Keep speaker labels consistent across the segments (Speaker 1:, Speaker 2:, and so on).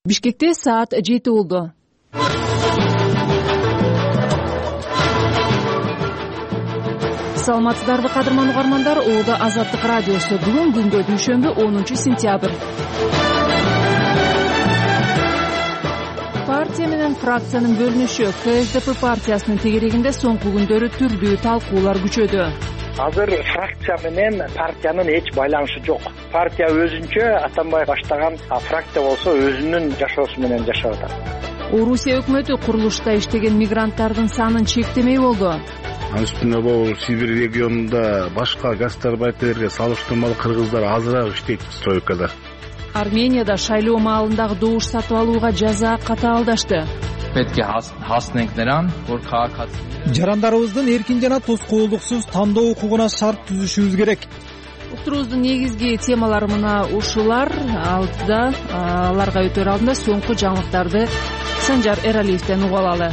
Speaker 1: Бишкекте саат 7 болду. Саламатсыздарбы кадырман угармандар, Оодо Азаттык радиосу. Бүгүн күндө дүйшөмбү 10-сентябрь. Партия менен фракциянын бөлүнүшү КСДП партиясынын тегерегинде соңку күндөрү түрдүү талкуулар күчөдү.
Speaker 2: Азыр фракция менен партиянын эч байланышы жок. Партия өзүнчө Атамбаев баштаган, фракция болсо өзүнүн жашоосу менен жашап атат.
Speaker 1: Орусия өкмөтү курулушта иштеген мигранттардын санын чектемей болду.
Speaker 3: Анын үстүнө бул Сибирь регионунда башка гастарбайтерге салыштырмалуу кыргыздар азыраак иштейт стройкада.
Speaker 1: Арменияда шайлоо маалындагы добуш сатып алууга жаза катаалдашты.
Speaker 4: Жарандарыбыздын эркин жана тоскоолдуксуз тандоо укугуна шарт түзүшүбүз керек.
Speaker 1: Уктуруубуздун негизги темалары мына ушулар. Аларга өтөр алдында соңку жаңылыктарды Санжар Эралиевден угуп алалы.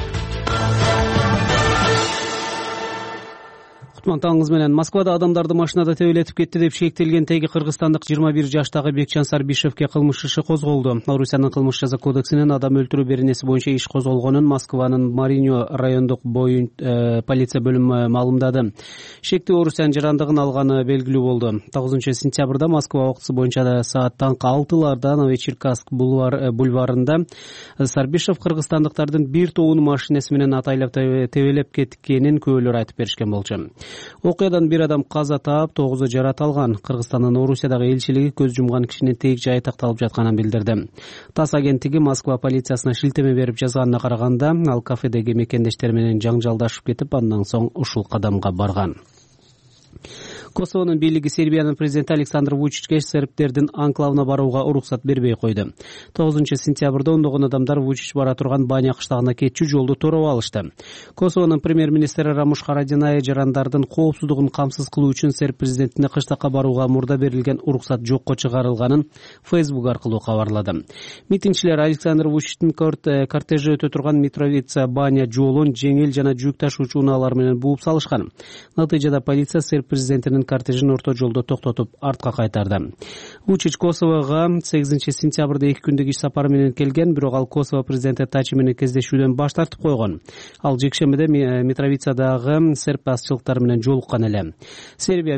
Speaker 5: Таңыңыз менен. Москвада адамдарды машинада тебелетип кетти деп шектелген теги кыргызстандык 21 жаштагы Бекчан Сарбишевке кылмыш иши козголду. Орусиянын кылмыш жаза кодексинен адам өлтүрүү беренеси боюнча иш козголгонун Москванын Мариньо райондук полиция бөлүмү маалымдады. Шектүү Орусиянын жарандыгын алганы белгилүү болду. 9-сентябрда Москва убактысы боюнча саат таңкы 6-ларда Новочеркасск бульварында Сарбишев кыргызстандыктардын бир тобун машинеси менен атайлап тебелеп кеткенин күбөлөр айтып беришкен болчу. Окуядан бир адам каза таап, 9 жарат алган. Кыргызстандын Орусиядагы элчилиги көз жумган кишинин тег жайы такталып жатканын билдирди. ТАСС агенттиги Москва полициясына шилтеме берип жазганына караганда, ал кафедеги мекендештери менен жаңжалдашып кетип, андан соң ушул кадамга барган. Косовонун бийлиги Сербиянын президенти Александр Вучичке сербтердин анклавына барууга уруксат бербей койду. 9-сентябрда ондогон адамдар Вучич бара турган Баня кыштагына кетчү жолду тороп алышты. Косовонун премьер-министри Рамуш Харадинай жарандардын коопсуздугун камсыз кылуу үчүн серб президентине кыштакка барууга мурда берилген уруксат жокко чыгарылганын Facebook аркылуу кабарлады. Митингчилер Александр Вучичтин кортежи өтө турган Митровица Баня жолун жеңил жана жүк ташуучу унаалар менен бууп салышкан. Натыйжада полиция серб президентинин кортежин орто жолдо токтотуп артка кайтарды. Вучич Косового 8-сентябрда 2 күндүк иш сапары менен келген, бирок ал Косово президенти Тачи менен кездешүүдөн баш тартып койгон. Ал жекшембиде Митровицадагы серб басчылыктары менен жолуккан эле. Сербия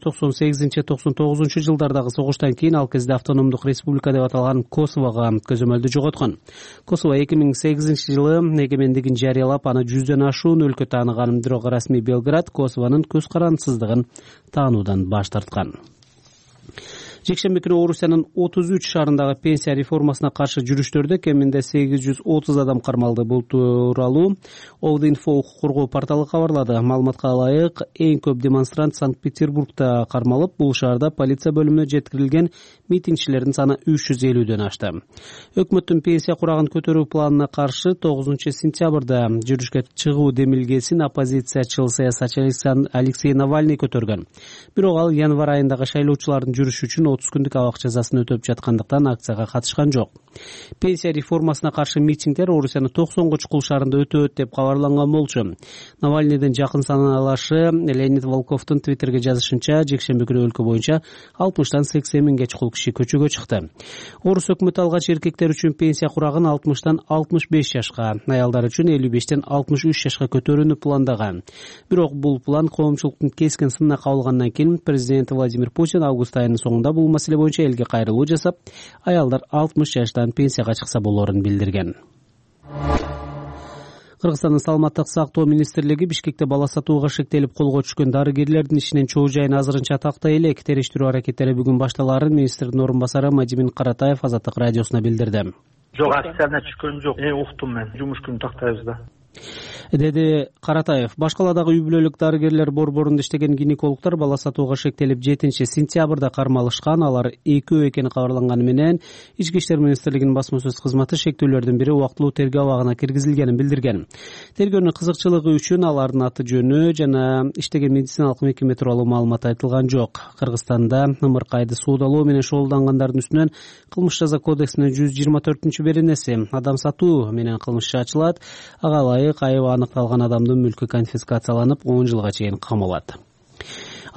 Speaker 5: 1998-99 жылдардагы согуштан кийин ал кезде автономдук республика деп аталган Косового көзөмөлдү жоготкон. Косово 2008-жылы эгемендигин жарыялап, аны 100дөн ашуун өлкө тааныган, бирок расмий Белград Косовонун көз карандысыздыгын таануудан баш тарткан. Жекшемби күнү Орусиянын 33 шаарындагы пенсия реформасына каршы жүрүштөрдө кеминде 830 адам кармалды. Бул тууралуу Овдинфо укук коргоо порталы кабарлады. Маалыматка ылайык, эң көп демонстрант Санкт-Петербургда кармалып, бул шаарда полиция бөлүмүнө жеткирилген митингчилердин саны 350дөн ашты. Өкмөттүн пенсия курагын көтөрүү планына каршы 9-сентябрда жүрүшкө чыгуу демилгесин оппозициячыл саясатчы Алексей Навальный көтөргөн. Бирок ал январь айындагы шайлоочулардын жүрүшү үчүн 30 күндүк абак жазасын өтөп жаткандыктан акцияга катышкан жок. Пенсия реформасына каршы митингдер Орусиянын 90 чукул шаарында өтөт деп кабарланган болчу. Навальныйдын жакын санаалашы Леонид Волковдун Твиттерге жазышынча, жекшемби күнү өлкө боюнча 60-тан 80 миңге чукул киши көчөгө чыкты. Орус өкмөтү алгач эркектер үчүн пенсия курагын 60-тан 65 жашка, аялдар үчүн 55-тен 63 жашка көтөрүүнү пландаган. Бирок бул план коомчулуктун кескен сынына кабылгандан кийин президент Владимир Путин август айынын соңунда бул маселе боюнча элге кайрылуу жасап, аялдар 60 жаштан пенсияга чыкса болорун билдирген. Кыргызстандын саламаттык сактоо министрлиги Бишкекте бала сатууга шектелип колго түшкөн дарыгерлердин ишинин чоо жайын азырынча тактай элек. Териштирүү аракеттери бүгүн башталарын министрдин орун басары Мадимин Каратаев Азаттык радиосуна билдирди.
Speaker 2: Жок, официально түшкөн жок. Уктум мен. Жумуш күнү тактайбыз да.
Speaker 5: Деди Каратаев. Башкаладагы үй бүлөлүк дарыгерлер борборунда иштеген гинекологдор бала сатууга шектелип 7-сентябрда кармалышкан. Алар экөө экени кабарланганы менен Ички иштер министрлигинин басма сөз кызматы шектүүлөрдүн бири убактылуу тергөө абагына киргизилгенин билдирген. Тергөөнүн кызыкчылыгы үчүн алардын аты жөнү жана иштеген медициналык мекеме тууралуу маалымат айтылган жок. Кыргызстанда ымыркайды суудалоо менен шогулдангандардын үстүнөн кылмыш жаза кодексинин 124-беренеси адам сатуу менен кылмыш ачылат. Ага ылайык айыбы аныкталган адамдын мүлкү конфискацияланып 10 жылга чейин камалат.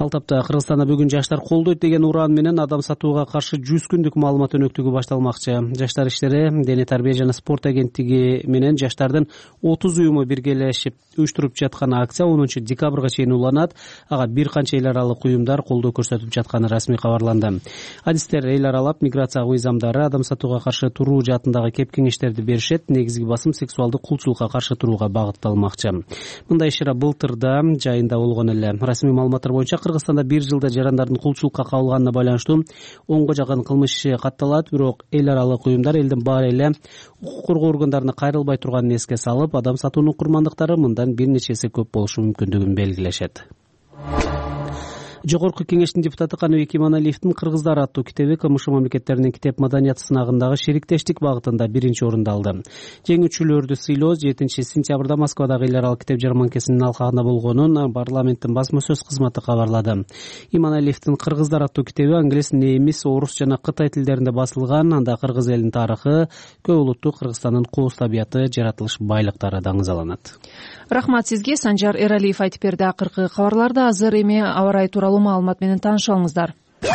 Speaker 5: Ал тапта Кыргызстанда бүгүн жаштар колдойт деген ураан менен адам сатууга каршы 100 күндүк маалымат өнөктүгү башталмакчы. Жаштар иштери, Дене тарбия жана спорт агенттиги менен жаштардын 30 уюму биргелешип уюштуруп жаткан акция 10 декабрга чейин уланат. Ага бир канча эл аралык уюмдар колдоо көрсөтүп жатканы расмий кабарланды. Адистер эл аралап миграция мыйзамдары, адам сатууга каршы туруу жаатындагы кеп кеңештерди беришет. Негизги басым сексуалдык кулчулукка каршы турууга багытталмакчы. Мындай иш-чара былтырда жайында болгон эле. Расмий маалыматтар боюнча Кыргызстанда бир жылда жарандардын кулчулукка кабылганына байланыштуу 10 жакын кылмыш иши катталат. Бирок эл аралык уюмдар элдин баары эле укук коргоо органдарына кайрылбай турганын эске салып, адам сатуунун курмандыктары мындан бир нече эсе көп болушу мүмкүндүгүн белгилешет. Жогорку кеңештин депутаты Каныбек Иманалиевдин «Кыргыздар» аттуу китеби КМШ мамлекеттеринин китеп маданияты сынагындагы шериктештик багытында биринчи орунду алды. Жеңүүчүлөрдү сыйлоо 7 сентябрда Москвадагы эл аралык китеп жарманкесинин алкагында болгонун парламенттин басма сөз кызматы кабарлады. Иманалиевдин «Кыргыздар» аттуу китеби англис, немис, орус жана кытай тилдеринде басылган. Анда кыргыз элинин тарыхы, көп улуттуу Кыргызстандын кооз табияты, жаратылыш байлыктары даңызаланат.
Speaker 1: Рахмат сизге. Санжар Эралиев айтып берди. Акыркы кабарларды азыр эми аба ырайы тууралуу маалымат менен тааныша алыңыздар.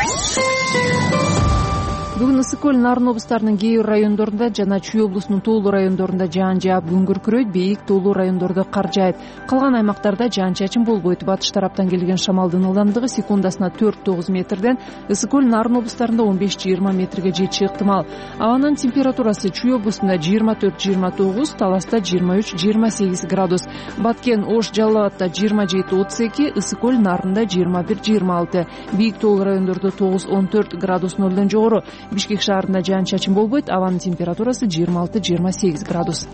Speaker 1: Бүгүн Ысык көл, Нарын облустарынын кээ бир райондорунда жана Чүй облусунун тоолуу райондорунда жаан жаап күн күркүрөйт, бийик тоолуу райондордо кар жаайт. Калган аймактарда жаан-чачын болбойт. Батыш тараптан келген шамалдын ылдамдыгы секундасына 4-9 метрден Ысык көл, Нарын облустарында 15-20 метрге жетиши ыктымал. Абанын температурасы Чүй облусунда 24-29, Таласта 23-28 градус. Баткен, Ош, Жалал Абадта 27-32, Ысык көл, Нарында 21-26. Бийик тоолуу райондордо 9-14 градус нөлдөн жогору. Бишкек шаарында жаан-чачын болбойт. Абанын температурасы 26-28 градус.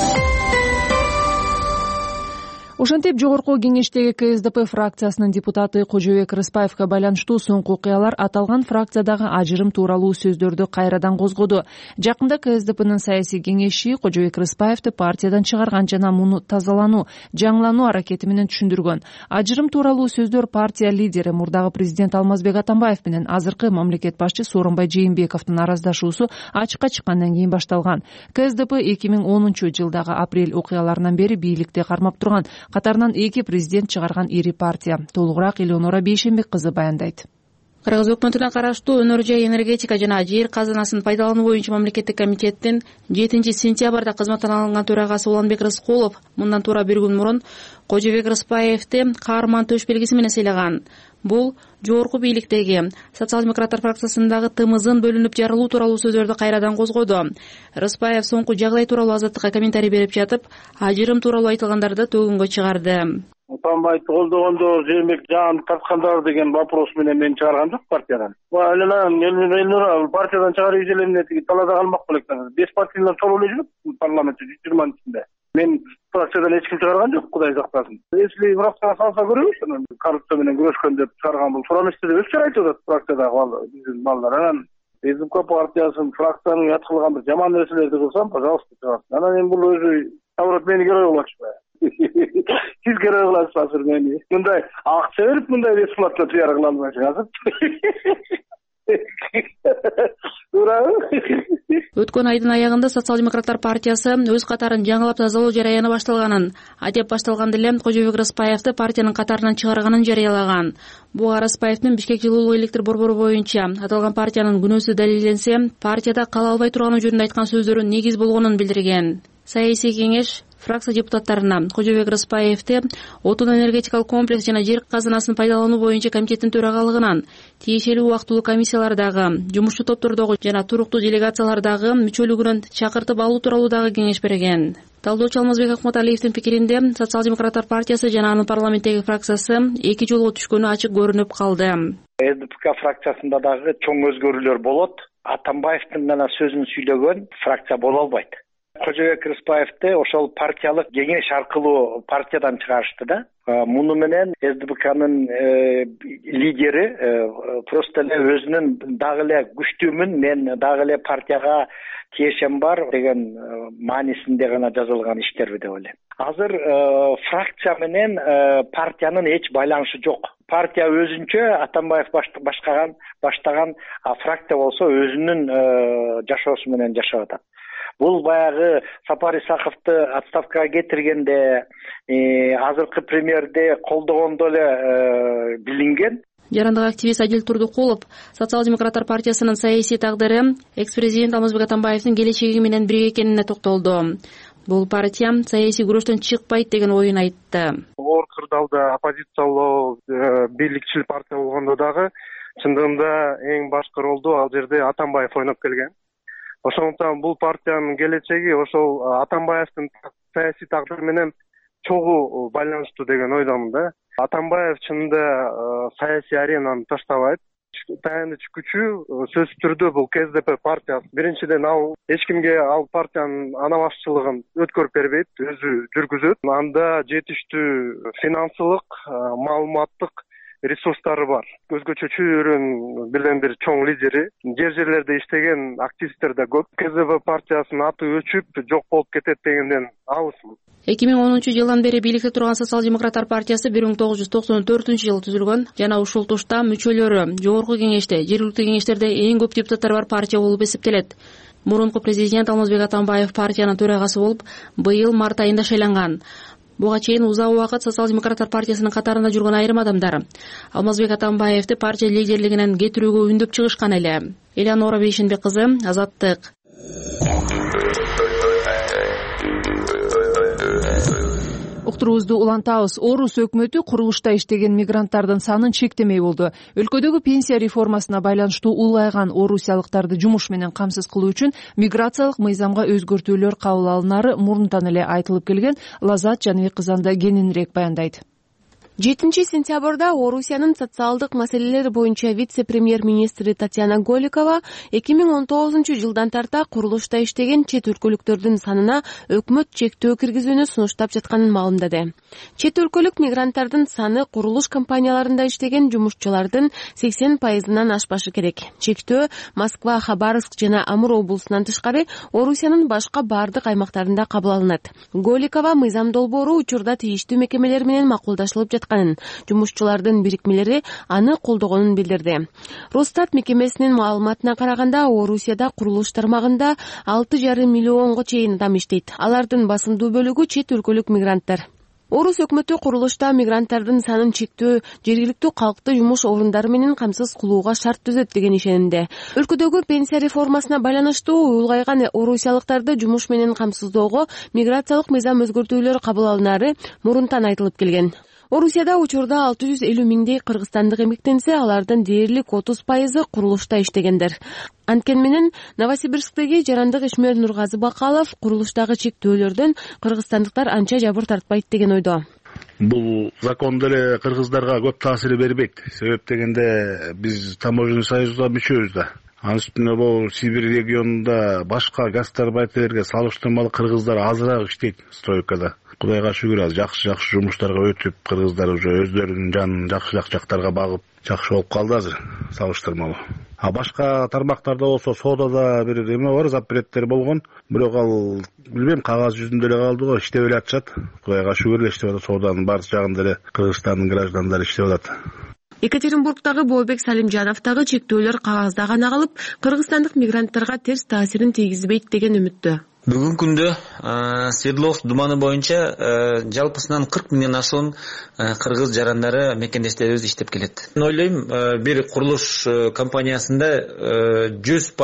Speaker 1: Ошентип жогорку кеңештеги КСДП фракциясынын депутаты Кожобек Рыспаевга байланыштуу соңку окуялар аталган фракциядагы ажырым тууралуу сөздөрдү кайрадан козгоду. Жакында КСДПнын саясий кеңеши Кожобек Рыспаевди партиядан чыгарган жана муну тазалануу, жаңылануу аракети менен түшүндүргөн. Ажырым тууралуу сөздөр партия лидери мурдагы президент Алмазбек Атамбаев менен азыркы мамлекет башчы Сооронбай Жээнбековдун араздашуусу ачыкка чыккандан кийин башталган. КСДП 2010-жылдагы апрель окуяларынан бери бийликти кармап турган. Катарынан 2 президент чыгарган ири партия. Толугураак Элеонора Бейшенбек кызы баяндайт.
Speaker 6: Кыргыз өкмөтүнө караштуу Өнөр жай энергетика жана жер казынасын пайдалануу боюнча мамлекеттик комитеттин 7 сентябрда кызматтан алынган төрагасы Уланбек Рыскулов мындан туура бир күн мурун Кожобек Рыспаевди каарман төш белгиси менен сыйлаган. Бул жогорку бийликтеги социал-демократтар фракциясындагы тымызын бөлүнүп жарылуу тууралуу сөздөрдү кайрадан козгоду. Рыспаев соңку жагдай тууралуу Азаттыкка комментарий берип жатып, ажырым тууралуу айтылгандарды төгүнгө чыгарды.
Speaker 7: Атамбаевди колдогондо Жээнбек жаан тарткандар деген вопрос менен мен чыгарган жок партиядан. Элнура партиядан чыгарып изелемне тиги талаада калмак белектен. 5 партиялар толуп эле жүрөт парламентте 120 ичинде. Мен фракциядан эч ким чыгарган жок, Кудай сактасын. Если фракцияга салса көрөбүз, коррупция менен күрөшкөн деп чыгарган бул туура эмес деп өз айтып атат фракциядагы биздин балдар. СДП партиясын фракцияны ят кылган бир жаман нерселерди кылсам, пожалуйста, чыгарсын. Анан эми бул өзү наоборот мени герой кылып атышпайбы? Сиз герой кыласыз азыр мени. Мындай акча берип мындай бесплатно пиар кыла албайсың азыр.
Speaker 6: Өткөн айдын аягында социал-демократтар партиясы өз катарын жаңылап тазалоо жараяны башталганын, адеп башталганда эле Кожобек Рыспаевди партиянын катарынан чыгарганын жарыялаган. Буга Рыспаевдин Бишкек жылуулук электр борбору боюнча аталган партиянын күнөөсү далилденсе, партияда кала албай турганы жөнүндө айткан сөздөрү негиз болгонун билдирген. Саясий кеңеш фракция депутаттарына Кожобек Рыспаевди отун энергетикалык комплекс жана жер казынасын пайдалануу боюнча комитеттин төрагалыгынан, тиешелүү убактылуу комиссиялардагы, жумушчу топтордогу жана туруктуу делегациялардагы мүчөлүгүнөн чакыртып алуу тууралуу дагы кеңеш берген. Талдоочу Алмазбек Акматалиевдин пикиринде социал-демократтар партиясы жана анын парламенттеги фракциясы эки жолго түшкөнү ачык көрүнүп калды.
Speaker 2: СДП фракциясында дагы чоң өзгөрүүлөр болот. Атамбаевдин гана сөзүн сүйлөгөн фракция боло албайт. Кожобек Рыспаевди ошол партиялык кеңеш аркылуу партиядан чыгарышты да. Муну менен СДПнын лидери просто эле өзүнүн дагы эле күчтүүмүн, мен дагы эле партияга тиешем бар деген маанисинде гана жазылган иштерби деп ойлойм. Азыр фракция менен партиянын эч байланышы жок. Партия өзүнчө Атамбаев баштаган фракция болсо өзүнүн жашоосу менен жашап атат. Бул баягы Сапар Исаковду отставкага кетиргенде, азыркы премьерди колдогондо эле билинген.
Speaker 6: Жарандык активист Адил Турдукулов Социал-демократтар партиясынын саясий тагдыры экс-президент Алмазбек Атамбаевдин келечеги менен бирге экенине токтолду. Бул партия саясий күрөштөн чыкпайт деген оюн айтты.
Speaker 8: Оор кырдаалда оппозициялуу бийликчил партия болгондо дагы чындыгында эң башкы ролду ал жерде Атамбаев ойноп келген. Ошондуктан бул партиянын келечеги ошол Атамбаевдин саясий тагдыры менен чогуу байланыштуу деген ойдомун да. Атамбаев чынында саясий аренаны таштабайт. Таяныч күчү сөзсүз түрдө бул КСДП партиясы. Биринчиден ал эч кимге ал партиянын ана башчылыгын өткөрүп бербейт, өзү жүргүзөт. Анда жетиштүү финансылык, маалыматтык ресурстары бар. Өзгөчө чөйрөнүн билен бир чоң лидери, жерлерде иштеген активисттер да көп. КСДП партиясынын аты өчүп, жок болуп кетет дегенден алысмын.
Speaker 6: 2010-жылдан бери бийликте турган Социал-демократтар партиясы 1994-жылы түзүлгөн жана ушул тушта мүчөлөрү жогорку кеңеште, жергиликтүү кеңештерде эң көп депутаттар бар партия болуп эсептелет. Мурунку президент Алмазбек Атамбаев партиянын төрагасы болуп, быйыл март айында шайланган. Буга чейин узак убакыт Социал-демократтар партиясынын катарында жүргөн айрым адамдар Алмазбек Атамбаевди партия лидерлигинен кетирүүгө үндөп чыгышкан эле. Элеонора Бейшенбек кызы, Азаттык.
Speaker 1: Уктуруубузду улантабыз. Орус өкмөтү курулушта иштеген мигранттардын санын чектемей болду. Өлкөдөгү пенсия реформасына байланыштуу улайган орусиялыктарды жумуш менен камсыз кылуу үчүн миграциялык мыйзамга өзгөртүүлөр кабыл алынары мурунтан эле айтылып келген. Лазат Жаныбек кызы кененирээк баяндайт.
Speaker 9: 7-сентябрда Орусиянын социалдык маселелер боюнча вице-премьер-министри Татьяна Голикова 2019-жылдан тарта курулушта иштеген чет өлкөлүктөрдүн санына өкмөт чектөө киргизүүнү сунуштап жатканын маалымдады. Чет өлкөлүк мигранттардын саны курулуш компанияларында иштеген жумушчулардын 80%-нан ашпашы керек. Чектөө Москва, Хабаровск жана Амур облусунан тышкары Орусиянын башка бардык аймактарында кабыл алынат. Голикова мыйзам долбоору учурда тийиштүү мекемелер менен макулдашылып жатканын, жумушчулардын бирикмелери аны колдогонун билдирди. Росстат мекемесинин маалыматына караганда, Орусияда курулуш тармагында 6,5 миллионго чейин адам иштейт. Алардын басымдуу бөлүгү чет өлкөлүк мигранттар. Орус өкмөтү курулушта мигранттардын санын чектөө, жергиликтүү калкты жумуш орундары менен камсыз кылууга шарт түзөт деген ишенимде. Өлкөдөгү пенсия реформасына байланыштуу улгайган орусиялыктарды жумуш менен камсыздоого миграциялык мыйзам өзгөртүүлөр кабыл алынары мурунтан айтылып келген. Орусияда учурда 650 миңдей кыргызстандык эмгектенсе, алардын дээрлик 30% курулушта иштегендер. Анткени менен Новосибирсктеги жарандык ишмер Нургазы Бакалов курулуштагы чектөөлөрдөн кыргызстандыктар анча жабыр тартпайт деген ойдо.
Speaker 3: Бул закон деле кыргыздарга көп таасир бербейт. Себеп дегенде биз таможенный союзга мүчөбүз да. Анын үстүнө бул Сибирь регионунда башка гастарбайтерге салыштырмалуу кыргыздар азыраак иштейт стройкада. Кудайга шүгүр, жакшы жумуштарга өтүп, кыргыздар уже өздөрүнүн жанын жакшы жактарга багып, жакшы болуп калды азыр салыштырмалуу. Башка тармактарда болсо соодада бир эме бар, запреттер болгон, бирок ал билбейм, кагаз жүзүндө эле калды го, иштеп эле атышат. Кудайга шүгүр эле иштеп атат, сооданын баары жагында эле Кыргызстандын граждандары иштеп атат.
Speaker 9: Екатеринбургдагы Бообек Салимжановдагы чектөөлөр кагазда гана калып, кыргызстандык мигранттарга терс таасирин тийгизбейт деген үмүттө.
Speaker 10: Бүгүнкү күндө Свердловск думаны боюнча жалпысынан 40 миңден ашуун кыргыз жарандары мекендештерибиз иштеп келет. Ойлойм, бир курулуш компаниясында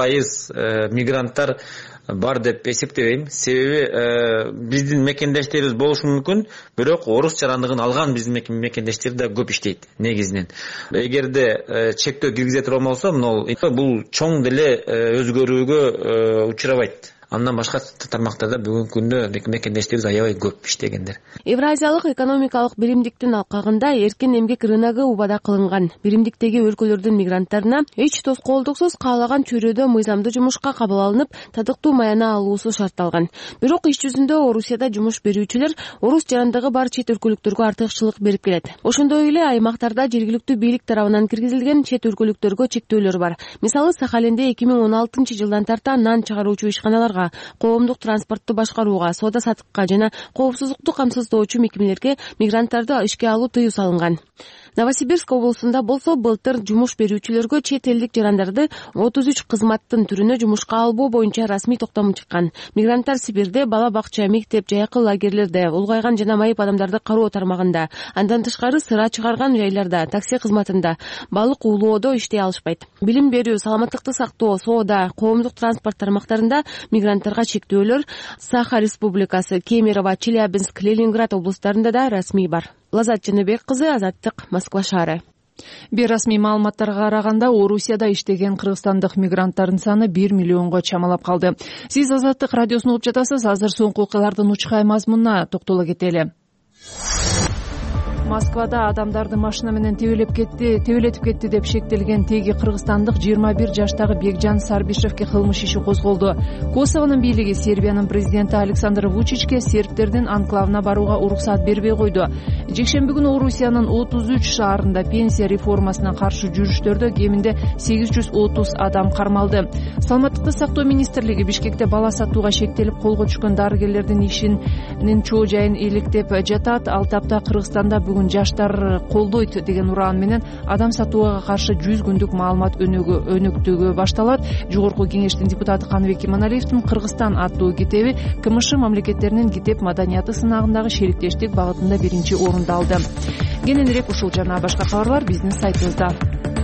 Speaker 10: 100% мигранттар бар деп эсептебейм. Себеби биздин мекендештерибиз болушу мүмкүн, бирок орус жарандыгын алган биздин мекендештер да көп иштейт негизинен. Эгерде чектөө киргизе турган болсо, бул чоң деле өзгөрүүгө учурабайт. Андан башка тармактарда бүгүнкү күндө мекендештерибиз аябай көп иштегендер.
Speaker 9: Евразиялык экономикалык биримдиктин алкагында эркин эмгек рыногу убада кылынган. Биримдиктеги өлкөлөрдүн мигранттарына эч тоскоолдуксуз каалаган чөйрөдө мыйзамдуу жумушка кабыл алынып, татыктуу маяна алуусу шартталган. Бирок иш жүзүндө Орусияда жумуш берүүчүлөр орус жарандыгы бар чет өлкөлүктөргө артыкчылык берип келет. Ошондой эле аймактарда жергиликтүү бийлик тарабынан киргизилген чет өлкөлүктөргө чектөөлөр бар. Мисалы, Сахалинде 2016-жылдан тарта нан чыгаруучу ишканаларга, коомдук транспортту башкарууга, соода саттыкка жана коопсуздукту камсыздоочу мекемелерге мигранттарды ишке алуу тыюу салынган. Новосибирск облусунда болсо былтыр жумуш берүүчүлөргө чет элдик жарандарды 33 кызматтын түрүнө жумушка албоо боюнча расмий токтом чыккан. Мигранттар Сибирде бала бакча, мектеп, жайкы лагерлерде, улгайган жана майып адамдарды кароо тармагында, андан тышкары сыра чыгарган жайларда, такси кызматында, балык уулоодо иштей алышпайт. Билим берүү, саламаттыкты сактоо, соода, коомдук транспорт тармактарында мигранттарга чектөөлөр Саха Республикасы, Кемерово, Челябинск, Ленинград облустарында да расмий бар. Лазат Жаныбек кызы, Азаттык, Москва шаары.
Speaker 1: Бейрасмий маалыматтарга караганда Орусияда иштеген кыргызстандык мигранттардын саны 1 миллионго чамалап калды. Сиз Азаттык радиосун угуп жатасыз. Азыр соңку окуялардын учкай мазмунуна токтоло кетели. Москвада адамдарды машина менен тебелетип кетти деп шектелген теги кыргызстандык 21 жаштагы Бекжан Сарбишевке кылмыш иши козголду. Косовонун бийлиги Сербиянын президенти Александр Вучичке сербтердин анклавына барууга уруксат бербей койду. Жекшемби күнү Орусиянын 33 шаарында пенсия реформасына каршы жүрүштөрдө кеминде 830 адам кармалды. Саламаттыкты сактоо министрлиги Бишкекте бала сатууга шектелип колго түшкөн дарыгерлердин ишинин чоо жайын иликтеп жатат. Ал тапта Кыргызстанда бүгүн жаштар колдойт деген ураан менен адам сатууга каршы 100 күндүк маалымат өнөктөгү башталат. Жогорку кеңештин депутаты Каныбек Иманалиевдин Кыргызстан аттуу китеби КМШ мамлекеттеринин китеп маданияты сынагындагы шериктештик багытында биринчи орунду алды. Кененирээк ушул жана башка кабарлар биздин сайтыбызда.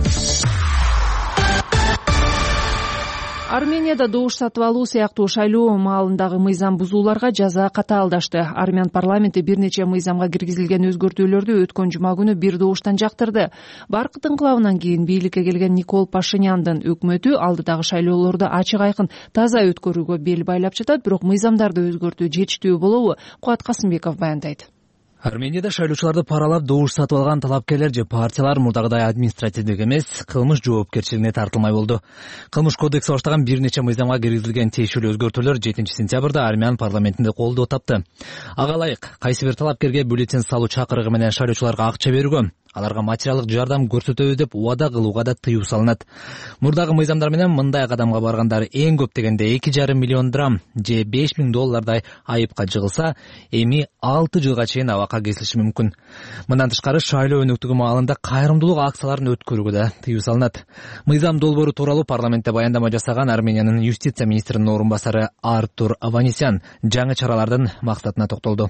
Speaker 1: Арменияда добуш сатып алуу сыяктуу шайлоо маалындагы мыйзам бузууларга жаза катаалдашты. Армян парламенти бир нече мыйзамга киргизилген өзгөртүүлөрдү өткөн жума күнү бир добуштан жактырды. Баркыт инкылабынан кийин бийликке келген Никол Пашиняндын өкмөтү алдыдагы шайлоолорду ачык айкын таза өткөрүүгө бел байлап жатат, бирок мыйзамдарды өзгөртүү жетиштүү болобу? Кубат Касымбеков баяндайт.
Speaker 11: Арменияда шайлоочуларды паралап добуш сатып алган талапкерлер же партиялар мурдагыдай административдик эмес, кылмыш жоопкерчилигине тартылмай болду. Кылмыш кодекси баштаган бир нече мыйзамга киргизилген тиешелүү өзгөртүүлөр 7 сентябрда Армян парламентинде колдоо тапты. Ага ылайык кайсы бир талапкерге бюллетень салуу чакырыгы менен шайлоочуларга акча берүүгө, аларга материалдык жардам көрсөтөбүз деп убада кылууга да тыюу салынат. Мурдагы мыйзамдар менен мындай кадамга баргандар эң көп дегенде 2,5 миллион драм же $5,000 айыпка жыгылса, эми 6 жылга чейин абакка кесилиши мүмкүн. Мындан тышкары шайлоо өнөктүгү маалында кайрымдуулук акцияларын өткөрүүгө да тыюу салынат. Мыйзам долбоору тууралуу парламентте баяндама жасаган Армениянын юстиция министринин орун басары Артур Аванесян жаңы чаралардын максатына токтолду.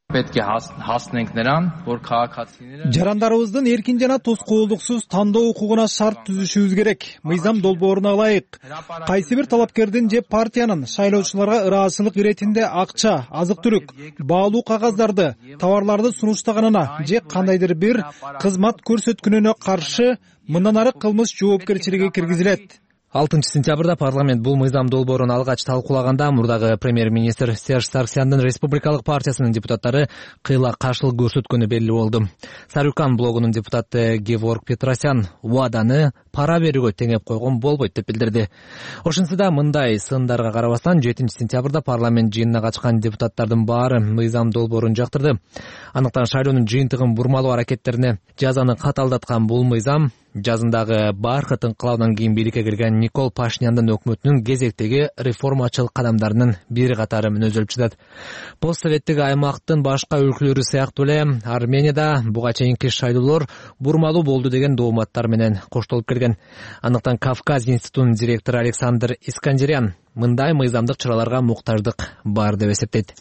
Speaker 4: Жарандарыбыздын эркин жана тоскоолдуксуз тандоо укугуна шарт түзүшүбүз керек. Мыйзам долбооруна ылайык кайсы бир талапкердин же партиянын шайлоочуларга ыраазычылык иретинде акча, азык-түлүк, баалуу кагаздарды, товарларды сунуштаганына же кандайдыр бир кызмат көрсөткөнүнө каршы мындан ары кылмыш жоопкерчилиги киргизилет.
Speaker 11: 6 сентябрда парламент бул мыйзам долбоорун алгач талкуулаганда мурдагы премьер-министр Серж Сарксяндын республикалык партиясынын депутаттары кыйла каршылык көрсөткөнү белгилүү болду. Сарюкан блогунун депутаты Геворг Петросян убаданы пара берүүгө теңеп койгон болбойт деп билдирди. Ошентсе да мындай сындарга карабастан 7 сентябрда парламент жыйынына катышкан депутаттардын баары мыйзам долбоорун жактырды. Андыктан шайлоонун жыйынтыгын бурмалоо аракеттерине жазаны каталдаткан бул мыйзам жазындагы Баркыт инкылабынан кийин бийликке келген Никол Пашиняндын өкмөтүнүн кезектеги реформачылык кадамдарынын бири катары мүнөзөлүп жатат. Постсоветтик аймактын башка өлкөлөрү сыяктуу эле Арменияда буга чейинки шайлоолор бурмалуу болду деген дооматтар менен коштолуп келген. Андыктан Кавказ институтунун директору Александр Искандерян мындай мыйзамдык чараларга муктаждык бар деп эсептейт.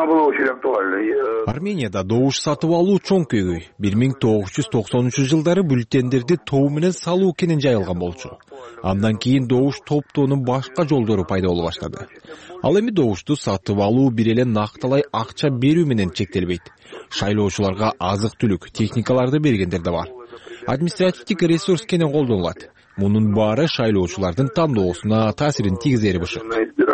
Speaker 12: Арменияда добуш сатып алуу чоң көйгөй. 1993-жылдары бюллетендерди тобу менен салуу кенен жайылган болчу. Андан кийин добуш топтоонун башка жолдору пайда боло баштады. Ал эми добушту сатып алуу бир эле накталай акча берүү менен чектелбейт. Шайлоочуларга азык-түлүк, техникаларды бергендер да бар. Административдик ресурс кенен колдонулат. Мунун баары шайлоочулардын тандоосуна таасирин тийгизери бышык.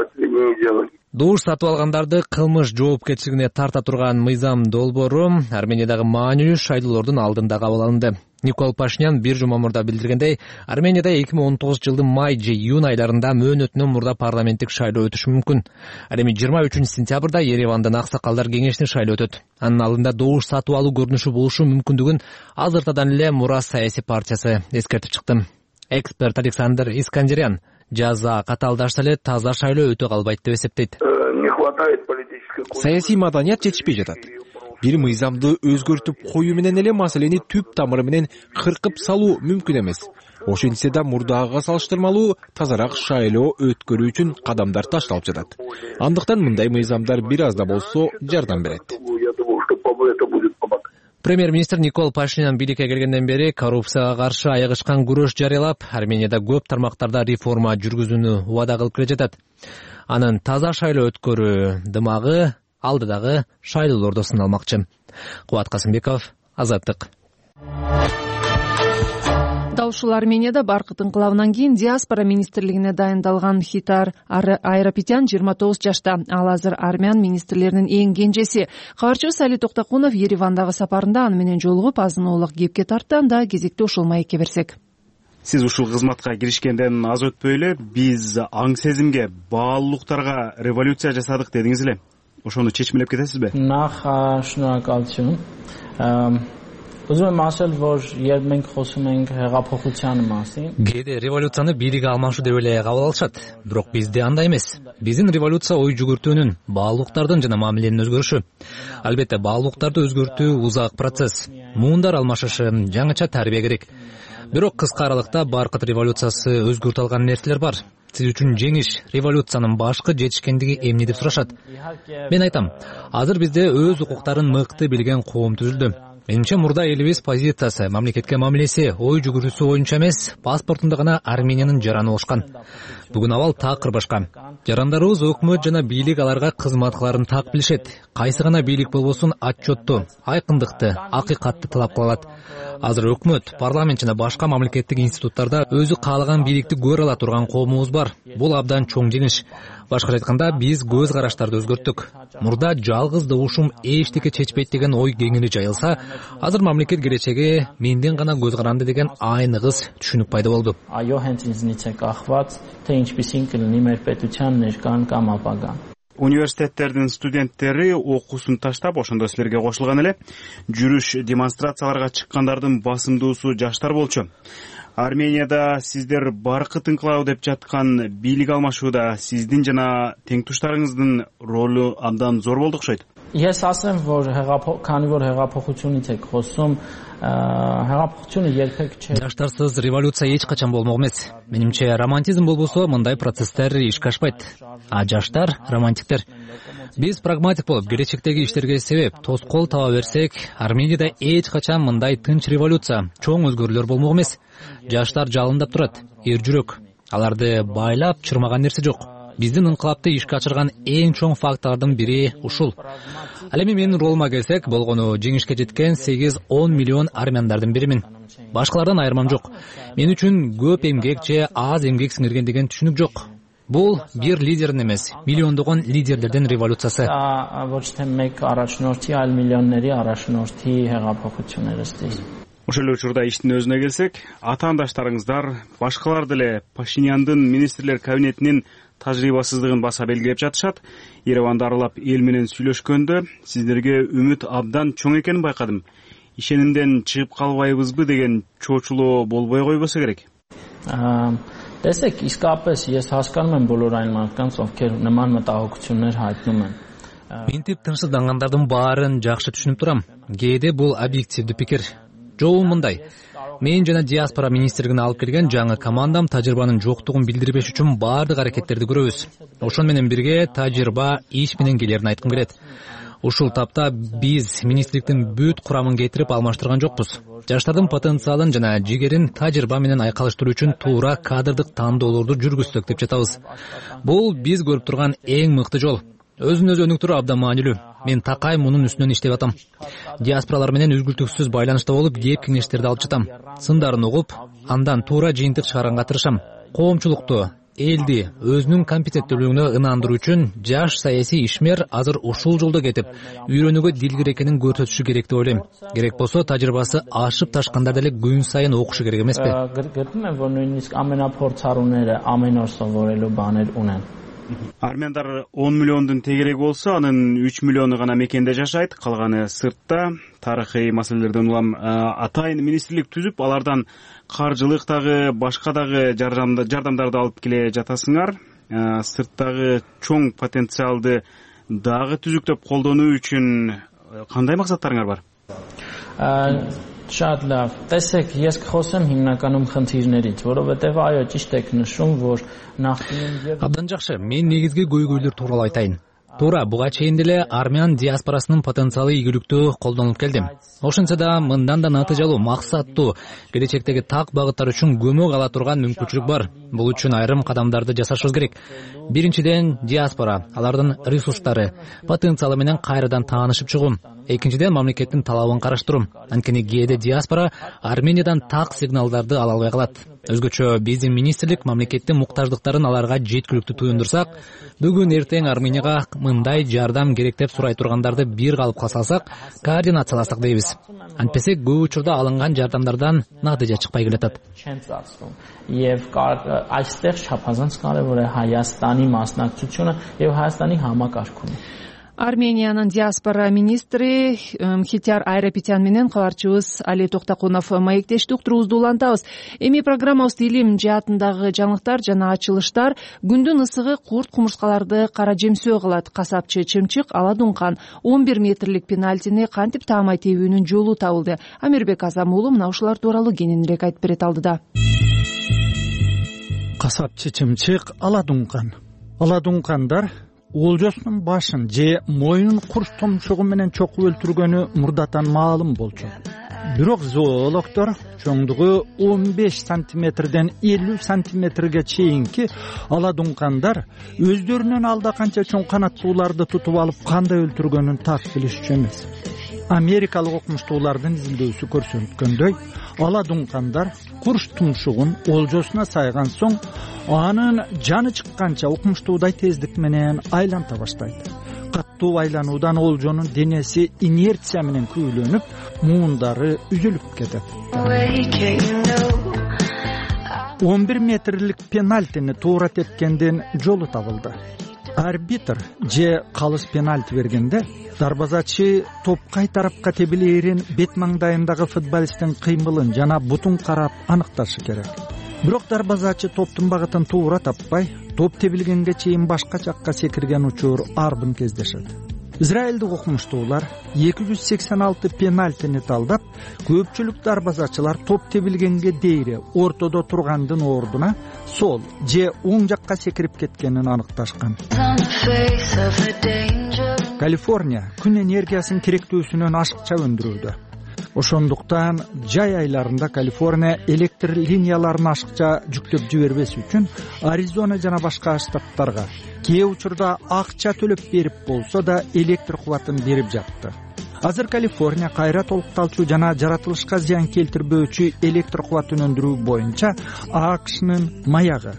Speaker 11: Добуш сатып алгандарды кылмыш жоопкерчилигине тарта турган мыйзам долбоору Армениядагы маанилүү шайлоолордун алдында кабыл алынды. Никол Пашинян бир жума мурда билдиргендей, Арменияда 2019-жылдын май же июнь айларында мөөнөтүнөн мурда парламенттик шайлоо өтүшү мүмкүн. Ал эми 23 сентябрда Еревандын аксакалдар кеңешине шайлоо өтөт. Анын алдында добуш сатып алуу көрүнүшү болушу мүмкүндүгүн азыртадан эле Мурас саясий партиясы эскертип чыкты. Эксперт Александр Искандерян жаза катаалдашса эле таза шайлоо өтө калбайт деп эсептейт.
Speaker 12: Саясий маданият жетишпей жатат. бир мыйзамды өзгөртүп коюу менен эле маселени түп тамыры менен кыркып салуу мүмкүн эмес. Ошентсе да мурдагыга салыштырмалуу тазараак шайлоо өткөрүү үчүн кадамдар ташталып жатат. Андыктан мындай мыйзамдар бир аз да болсо жардам берет.
Speaker 11: Премьер-министр Никол Пашинян бийликке келгенден бери коррупцияга каршы аягышкан күрөш жарыялап, Арменияда көп тармактарда реформа жүргүзүүнү убада кылып келе жатат. Анын таза шайлоо өткөрүү дымагы алдыдагы шайлоолордо сыналмакчы. Кубат Касымбеков, Азаттык.
Speaker 1: Ушул Арменияда баркыт инкылабынан кийин диаспора министрлигине дайындалган Хитар Айрапетян 29 жашта. Ал азыр армян министрлеринин эң кенжеси. Кабарчыбыз Али Токтокунов Еревандагы сапарында аны менен жолугуп, азын-оолак кепке тартты. Анда кезекте ушул маекке берсек.
Speaker 13: Сиз ушул кызматка киришкенден аз өтпөй эле биз аң сезимге, баалуулуктарга революция жасадык дедиңиз эле. Ошону чечмелеп кетесизби?
Speaker 14: Ուզում եմ ասել, որ երբ մենք խոսում ենք հեղափոխության մասին,
Speaker 11: Кээде революцияны бийлик алмашуу деп эле кабыл алышат. Бирок бизде андай эмес. Биздин революция ой жүгүртүүнүн, баалуулуктардын жана мамиленин өзгөрүшү. Албетте баалуулуктарды өзгөртүү узак процесс. Муундар алмашышы, жаңыча тарбия керек. Бирок кыска аралыкта баркыт революциясы өзгөртүп алган нерселер бар. Сиз үчүн жеңиш, революциянын башкы жетишкендиги эмне деп сурашат. Мен айтам, азыр бизде өз укуктарын мыкты билген коом түзүлдү. Менимче мурда элибиз позициясы, мамлекетке мамилеси, ой жүгүрүүсү боюнча эмес, паспортунда гана Армениянын жараны болушкан. Бүгүн абал такыр башка. Жарандарыбыз өкмөт жана бийлик аларга кызмат кыларын так билишет. Кайсы гана бийлик болбосун отчетту, айкындыкты, акыйкатты талап кылат. Азыр өкмөт, парламент жана башка мамлекеттик институттарда өзү каалаган бийликти көрө ала турган коомубуз бар. Бул абдан чоң жеңиш. Башкача айтканда, биз көз караштарды өзгөрттүк. Мурда жалгыз добушум эчтеке чечпейт деген ой кеңири жайылса, азыр мамлекет келечеги менден гана көз каранды деген айныгыс түшүнүк пайда болду.
Speaker 14: Այո, հենց ինձնից է կախված, թե ինչպիսին կլինի մեր պետության ներկան կամ ապագան.
Speaker 13: Университеттердин студенттери окуусун таштап, ошондо силерге кошулган эле. Жүрүш, демонстрацияларга чыккандардын басымдуусу жаштар болчу. Арменияда сиздер баркыт инкылабы деп жаткан бийлик алмашууда сиздин жана теңтуштарыңыздын ролу абдан зор болду окшойт.
Speaker 14: Ես ասեմ, որ քանի որ հեղափոխությունից եք խոսում, հեղափոխությունը երբեք չէ.
Speaker 11: Жаштарсыз революция эч качан болмок эмес. Менимче романтизм болбосо мындай процесстер ишке ашпайт. А жаштар романтиктер. Биз прагматик болуп, келечектеги иштерге себеп, тоскоол таба берсек, Арменияда эч качан мындай тынч революция, чоң өзгөрүүлөр болмок эмес. Жаштар жалындап турат, эр жүрөк. Аларды байлап чырмаган нерсе жок. Биздин инкылапты ишке ачырган эң чоң фактордун бири ушул. Ал эми менин ролума келсек, болгону жеңишке жеткен 8-10 миллион армяндардын биримин. Башкалардан айырмам жок. Мен үчүн көп эмгек же аз эмгек сиңирген деген түшүнүк жок. Бул бир лидердин эмес, миллиондогон лидерлердин революциясы.
Speaker 14: Ոչ թե մեկ առաջնորդի, այլ միլիոնների առաջնորդի հեղափոխություն էր ըստ.
Speaker 13: Ошол эле учурда иштин өзүнө келсек, атаандаштарыңыздар, башкалар деле Пашиняндын министрлер кабинетинин тажрыйбасыздыгын баса белгилеп жатышат. Ереванды аралап эл менен сүйлөшкөндө сиздерге үмүт абдан чоң экенин байкадым. Ишенимден чыгып калбайбызбы деген чоочулоо болбой койбосо керек.
Speaker 14: Տեսեք, իսկապես ես հասկանում եմ բոլոր այն մարդկանց, ովքեր նման մտահոգություններ հայտնում են.
Speaker 11: Минтип тынчсыздангандардын баарын жакшы түшүнүп турам. Кээде бул объективдүү пикир. Жолу мындай. Мен жана диаспора министрлигине алып келген жаңы командам тажрыйбанын жоктугун билдирбеш үчүн баардык аракеттерди көрөбүз. Ошон менен бирге тажрыйба иш менен келерин айткым келет. Ушул тапта биз министрликтин бүт курамын кетирип алмаштырган жокпуз. Жаштардын потенциалын жана жигерин тажрыйба менен айкалыштыруу үчүн туура кадрдык тандоолорду жүргүздүк деп жатабыз. Бул биз көрүп турган эң мыкты жол. Өзүн өзү өнүктүрүү абдан маанилүү. Мен такай мунун үстүнөн иштеп атам. Диаспоралар менен үзгүлтүксүз байланышта болуп, кеп кеңештерди алып жатам. Сындарын угуп, андан туура жыйынтык чыгарганга тырышам. Коомчулукту, элди өзүнүн компетенттүүлүгүнө ынандыруу үчүн жаш саясий ишмер азыр ушул жолдо кетип, үйрөнүүгө дилгир экенин көрсөтүшү керек деп ойлойм. Керек болсо тажрыйбасы ашып ташкандар деле күн сайын окушу керек эмеспи?
Speaker 14: Գտնում եմ, որ նույնիսկ ամենափորձառուները ամեն օր սովորելու баներ ունեն.
Speaker 13: Армяндар 10 миллиондун тегереги болсо, анын 3 миллиону гана мекенде жашайт, калганы сыртта. Тарыхый маселелерден улам атайын министрлик түзүп, алардан каржылык дагы, башка дагы жардамдарды алып келе жатасыңар. Сырттагы чоң потенциалды дагы түзүктөп колдонуу үчүн кандай максаттарыңар бар?
Speaker 14: Շատ լավ։ Տեսեք, ես կխոսեմ հիմնականում խնդիրներից, որովհետև այո, ճիշտ եք նշում, որ նախկինում
Speaker 11: Абдан жакшы. Мен негизги көйгөйлөр тууралуу айтайын. Туура, буга чейин деле армян диаспорасынын потенциалы ийгиликтүү колдонулуп келди. Ошентсе да мындан да натыйжалуу, максаттуу, келечектеги так багыттар үчүн көмөк ала турган мүмкүнчүлүк бар. Бул үчүн айрым кадамдарды жасашыбыз керек. Биринчиден, диаспора, алардын ресурстары, потенциалы менен кайрадан таанышып чыгуу. Экинчиден, мамлекеттин талабын караштыруу. Анткени кээде диаспора Армениядан так сигналдарды ала албай калат. Өзгөчө биздин министрлик мамлекеттин муктаждыктарын аларга жеткиликтүү туюндурсак, бүгүн эртең Арменияга мындай жардам керек деп сурай тургандарды бир калыпка салсак, координацияласак дейбиз. Антпесе көп учурда алынган жардамдардан натыйжа чыкпай келатат.
Speaker 14: Եվ այստեղ չափազանց կարևոր է Հայաստանի մասնակցությունը եւ Հայաստանի համակարգումը.
Speaker 1: Армениянын диаспора министри Мхитяр Айрапетян менен кабарчыбыз Али Токтакунов маектештик уктуруубузду улантабыз. Эми программабыз илим жаатындагы жаңылыктар жана ачылыштар. Күндүн ысыгы курт кумурскаларды кара жемсөө кылат. Касапчы Чымчык Ала Дункан 11 метрлик пенальтини кантип таамай тебүүнүн жолу табылды. Амирбек Азамуулу мына ушулар тууралуу кененирээк айтып берет алдыда.
Speaker 15: Касапчы Чымчык Ала Дункан. Ала Дункандар олжосунун башын же моюнун курч томшугу менен чокуп өлтүргөнү мурдатан маалым болчу. Бирок зоологдор чоңдугу 15 сантиметрден 50 сантиметрге чейинки ала дункандар өздөрүнүн алда канча чоң канаттууларды тутуп алып кандай өлтүргөнүн так билишчү эмес. Америкалык окумуштуулардын изилдөөсү көрсөткөндөй, ала дункандар курч тумшугун олжосуна сайган соң анын жаны чыкканча окумуштуудай тездик менен айланта баштайт. Каттуу айлануудан олжонун денеси инерция менен күйүлөнүп, муундары үзүлүп кетет. 11 метрлик пенальтини туура тепкенден жолу табылды. Арбитр же калыс пенальти бергенде дарбазачы топ кай тарапка тебилерин бет маңдайындагы футболисттин кыймылын жана бутун карап аныкташы керек. Бирок дарбазачы топтун багытын туура таппай, топ тебилгенге чейин башка жакка секирген учур арбын кездешет. Израилдик окумуштуулар 286 пенальтини талдап, көпчүлүк дарбазачылар топ тебилгенге дейре ортодо тургандын ордуна сол же оң жакка секирип кеткенин аныкташкан. Калифорния күн энергиясынын керектүүсүнөн ашыкча өндүрүүдө. Ошондуктан жай айларында Калифорния электр линияларын ашыкча жүктөп жибербес үчүн Аризона жана башка штаттарга кээ учурда акча төлөп берип болсо да электр кубатын берип жатты. Азыр Калифорния кайра толукталчу жана жаратылышка зыян келтирбөөчү электр кубатын өндүрүү боюнча АКШнын маягы.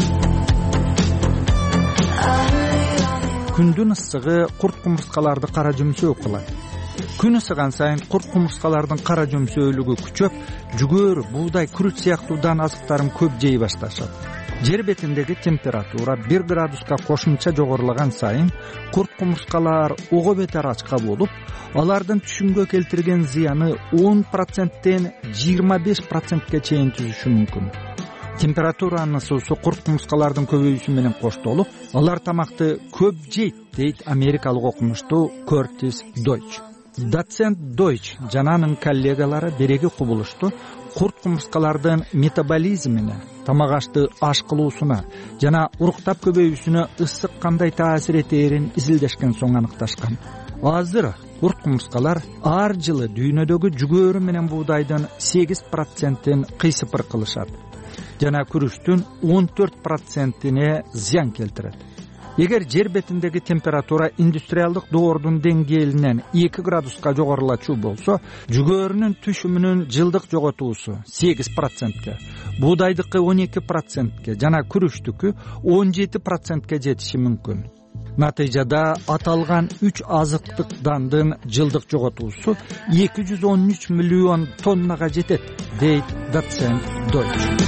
Speaker 15: Күндүн ысыгы курт кумурскаларды кара жөмсөө кылат. Күн ысыган сайын курт кумурскалардын кара жөмсөөлүгү күчөп, жүгөр, буудай, күрүч сыяктуу дан азыктарын көп жей башташат. Жер бетиндеги температура 1 градуска кошумча жогорулаган сайын курт кумурскалар ого бетер ачка болуп, алардын түшүмгө келтирген зыяны 10%тен 25%ке чейин түзүшү мүмкүн. Температуранын ысуусу курт кумурскалардын көбөйүүсү менен коштолуп, алар тамакты көп жейт, дейт америкалык окумуштуу Кертис Дойч. Доцент Дойч жана анын коллегалары береги кубулушту курт кумурскалардын метаболизмине, тамак ашты аш кылуусуна жана уруктап көбөйүүсүнө ысык кандай таасир этээрин изилдешкен соң аныкташкан. Азыр курт кумурскалар ар жылы дүйнөдөгү жүгөрү менен буудайдын 8%-ин кыйсыпыр кылышат жана күрүчтүн 14%-ине зыян келтирет. Эгер жер бетиндеги температура индустриалдык доордун деңгээлинен 2 градуска жогорулачу болсо, жүгөрүнүн түшүмүнүн жылдык жоготуусу 8%ке, буудайдыкы 12%ке жана күрүчтүкү 17%ке жетиши мүмкүн. Натыйжада аталган 3 азыктык дандын жылдык жоготуусу 213 миллион тоннага жетет, дейт доцент Дойч.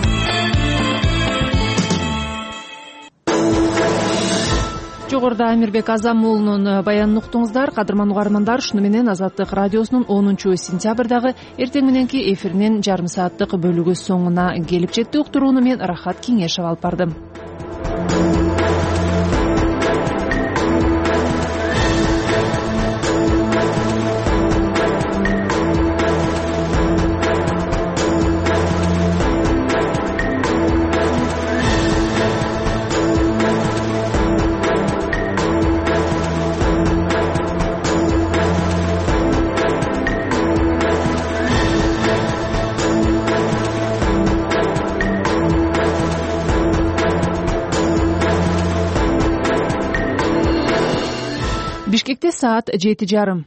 Speaker 1: Жогоруда Амирбек Азамуулунун баянын уктуңуздар. Кадырман угармандар, шуну менен Азаттык радиосунун 10 сентябрдагы эртең мененки эфиринин жарым сааттык бөлүгү соңуна келип жетти. Уктурууну мен Рахат Кеңешев алып бардым. Бишкекте саат 7:30.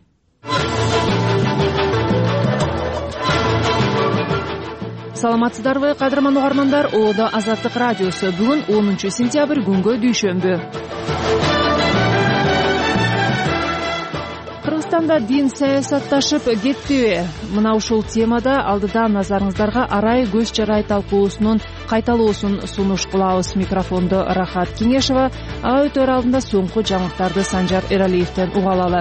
Speaker 1: Саламатсыздарбы, кадырман угармандар. Оодо Азаттык радиосу. Бүгүн 10 сентябрь, күнгө дүйшөмбү. Кыргызстанда дин саясатташып кеттиби? Мына ушул темада алдыда назарыңыздарга арай көз жарай талкуусунун кайталоосун сунуш кылабыз. Микрофондо Рахат Кеңешова, ага өтөр алдында соңку жаңылыктарды Санжар Эралиевден уга алалы.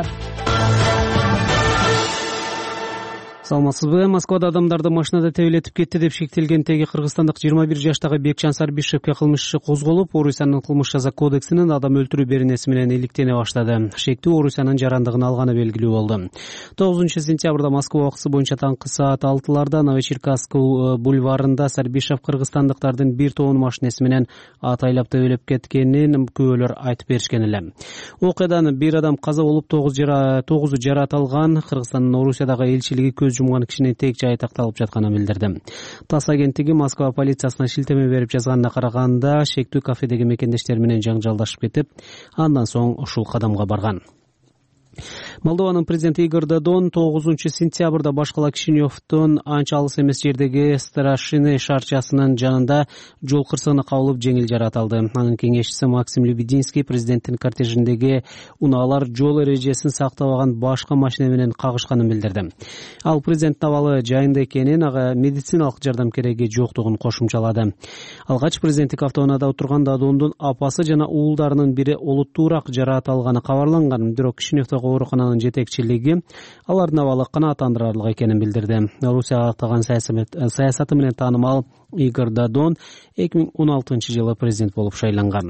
Speaker 5: Саламатсызбы? Москвада адамдарды машинада тебелетип кетти деп шектелген теги кыргызстандык 21 жаштагы Бекчан Сарбишевке кылмыш иши козголуп, Орусиянын кылмыш жаза кодексинин адам өлтүрүү беренеси менен иликтене баштады. Шектүү Орусиянын жарандыгын алганы белгилүү болду. 9 сентябрда Москва убакыты боюнча таңкы саат 6-ларда Новочеркасск бульварында Сарбишев кыргызстандыктардын бир тобун машинеси менен атайлап тебелеп кеткенин күбөлөр айтып беришкен эле. Окуядан бир адам каза болуп, 9 жаракат алган. Кыргызстандын Орусиядагы элчилиги көз жумган кишинин тек жайы такталып жатканын билдирди. ТАСС агенттиги Москва полициясына шилтеме берип жазганына караганда, шектүү кафедеги мекендештери менен жаңжалдашып кетип, андан соң ушул кадамга барган. Молдованын президенти Игорь Додон 9 сентябрда башкала Кишиневдон анча алыс эмес жердеги Страшины шаарчасынын жанында жол кырсыгына кабылып жеңил жаракат алды. Анын кеңешчиси Максим Лебединский президенттин кортежиндеги унаалар жол эрежесин сактабаган башка машина менен кагышканын билдирди. Ал президенттин абалы жайында экенин, ага медициналык жардам кереги жоктугун кошумчалады. Алгач президенттик автоунаада отурган Додондун апасы жана уулдарынын бири олуттуураак жаракат алганы кабарланган. Бирок Кишиневдеги оорукананын жетекчилиги алардын абалы канааттандырарлык экенин билдирди. Орусияга актаган саясаты менен таанымал Игорь Додон 2016 жылы президент болуп шайланган.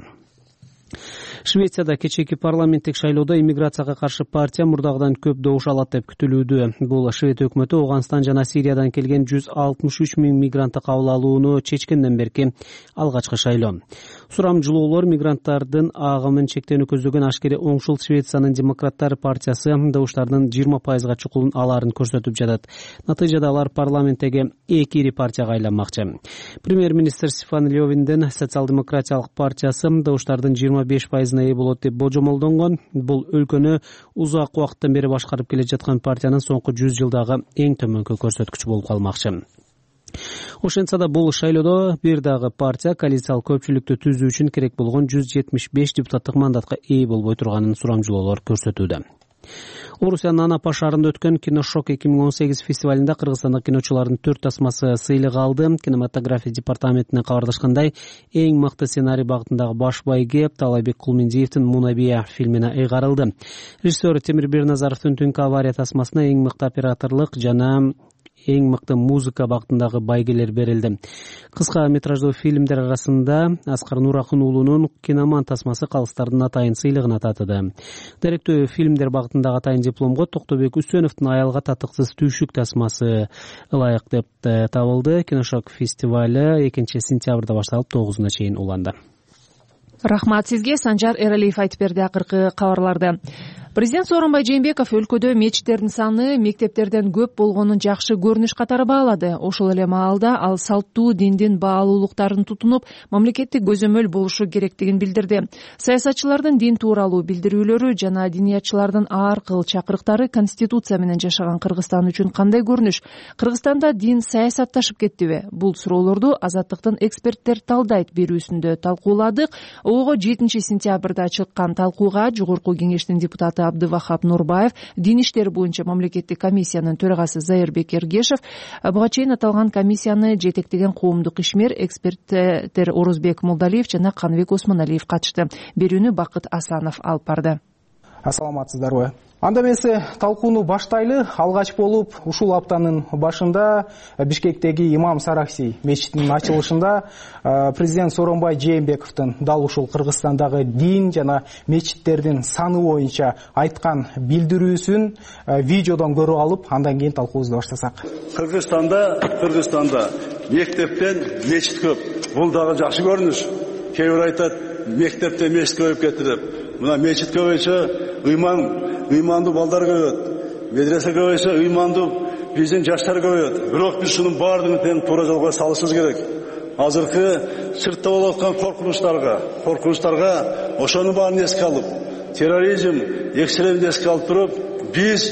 Speaker 5: Швецияда кечээки парламенттик шайлоодо иммиграцияга каршы партия мурдагыдан көп добуш алат деп күтүлүүдө. Бул Швед өкмөтү Ауганстан жана Сириядан келген 163 000 мигрантты кабыл алууну чечкенден берки алгачкы шайлоо. Сурамжылоолор мигранттардын агымын чектөөнү көздөгөн ашкери оңшул Швециянын демократтар партиясы добуштардын 20%га чукулун аларын көрсөтүп жатат. Натыйжада алар парламенттеги эки ири партияга айланмакчы. Премьер-министр Стефан Лёвиндин социал-демократиялык партиясы добуштардын 25%-на ээ болот деп божомолдонгон. Бул өлкөнү узак убакыттан бери башкарып келе жаткан партиянын соңку 100 жылдагы эң төмөнкү көрсөткүчү болуп калмакчы. Ошентсе да бул шайлоодо бир дагы партия коалициялык көпчүлүктү түзүү үчүн керек болгон 175 депутаттык мандатка ээ болбой турганын сурамжылоолор көрсөтүүдө. Орусиянын Анапа шаарында өткөн Киношок 2018 фестивалында кыргызстандык киночулардын 4 тасмасы сыйлык алды. Кинематография департаментинен кабарлашкандай, эң мыкты сценарий багытындагы баш байге Талайбек Кулмендиевдин Мунабия фильмине ыйгарылды. Режиссер Темир Берназаровдун Түнкү авария тасмасына эң мыкты операторлук жана эң мыкты музыка багытындагы байгелер берилди. Кыска метраждуу фильмдер арасында Аскар Нуракын уулунун Киноман тасмасы калыстардын атайын сыйлыгына татыды. Даректүү фильмдер багытындагы атайын дипломго Токтобек Үсөновдун Аялга татыксыз түйшүк тасмасы ылайык деп табылды. Киношок фестивалы 2 сентябрда башталып 9-уна чейин уланды.
Speaker 1: Рахмат сизге, Санжар Эралиев айтып берди акыркы кабарларды. Президент Сооронбай Жээнбеков өлкөдө мечиттердин саны мектептерден көп болгонун жакшы көрүнүш катары баалады. Ошол эле маалда ал салттуу диндин баалуулуктарын тутунуп, мамлекеттик көзөмөл болушу керектигин билдирди. Саясатчылардын дин тууралуу билдирүүлөрү жана диниятчылардын ар кыл чакырыктары Конституция менен жашаган Кыргызстан үчүн кандай көрүнүш? Кыргызстанда дин саясатташып кеттиби? Бул суроолорду Азаттыктын эксперттер талдайт берүүсүндө талкууладык. Ого 7 сентябрда чыккан талкууга Жогорку Кеңештин депутаты Абдывахап Нурбаев, дин иштери боюнча мамлекеттик комиссиянын төрагасы Зайырбек Эргешев, буга чейин аталган комиссияны жетектеген коомдук ишмер, эксперттер Орозбек Молдалиев жана Каныбек Осмоналиев катышты. Берүүнү Бакыт Асанов алып барды.
Speaker 16: Ассаламатсыздарбы. Анда эмесе талкууну баштайлы. Алгач болуп ушул аптанын башында Бишкектеги Имам Саракси мечитинин ачылышында президент Сооронбай Жээнбековдун дал ушул Кыргызстандагы дин жана мечиттердин саны боюнча айткан билдирүүсүн видеодон көрүп алып, андан кийин талкуубузду баштасак.
Speaker 17: Кыргызстанда мектептен мечит көп. Бул дагы жакшы көрүнүш. Кээ бир айтат, мектепте мечит көбөйүп кетти деп. Мына мечит көбөйсө, ыймандуу балдар көбөйөт. Медресе көбөйсө, ыймандуу биздин жаштар көбөйөт. Бирок биз шунун баардыгын тең туура жолго салышыбыз керек. Азыркы сыртта болуп аткан коркунучтарга ошонун баарын эске алып, терроризм, экстремизм эске алып туруп, биз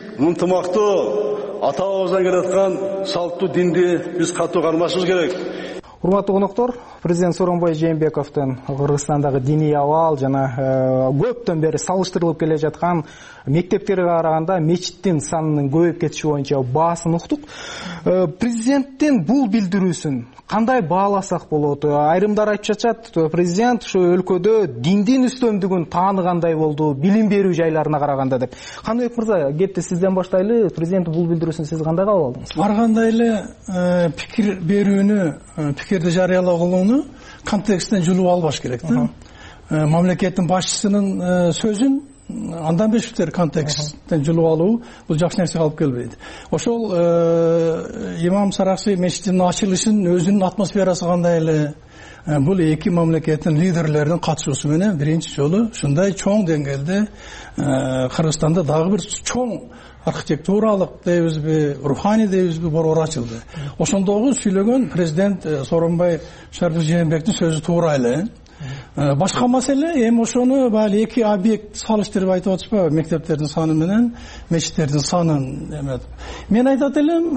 Speaker 17: ынтымактуу ата бабабыздан келаткан салттуу динди биз катуу кармашыбыз керек.
Speaker 16: Урматтуу коноктор, президент Сооронбай Жээнбековдун Кыргызстандагы диний абал жана көптөн бери салыштырылып келе жаткан мектептерге караганда мечиттин санынын көбөйүп кетиши боюнча баасын уктук. Президенттин бул билдирүүсүн кандай бааласак болот? Айрымдар айтып жатат, президент ушу өлкөдө диндин үстөмдүгүн тааныгандай болду, билим берүү жайларына караганда деп. Каныбек мырза, кепти сизден баштайлы. Президенттин бул билдирүүсүн сиз кандай кабыл алдыңыз?
Speaker 18: Ар кандай эле пикир берүүнү, пикирди жарыялагылууну контексттен жулуп албаш керек да. Мамлекеттин башчысынын сөзүн андан бештер контексттен жулуп алуу бул жакшы нерсеге алып келбейт. Ошол имам Саракси мечитинин ачылышын өзүнүн атмосферасы кандай эле, бул эки мамлекеттин лидерлеринин катышуусу менен биринчи жолу ушундай чоң деңгээлде Кыргызстанда дагы бир чоң архитектуралык дейбизби, руханий дейбизби борбор ачылды. Ошондогу сүйлөгөн президент Сооронбай Жээнбековдун сөзү туура эле. Башка маселе эми ошону баалы эки объект салыштырып айтып атышпайбы, мектептердин саны менен мечиттердин санын. Мен айтат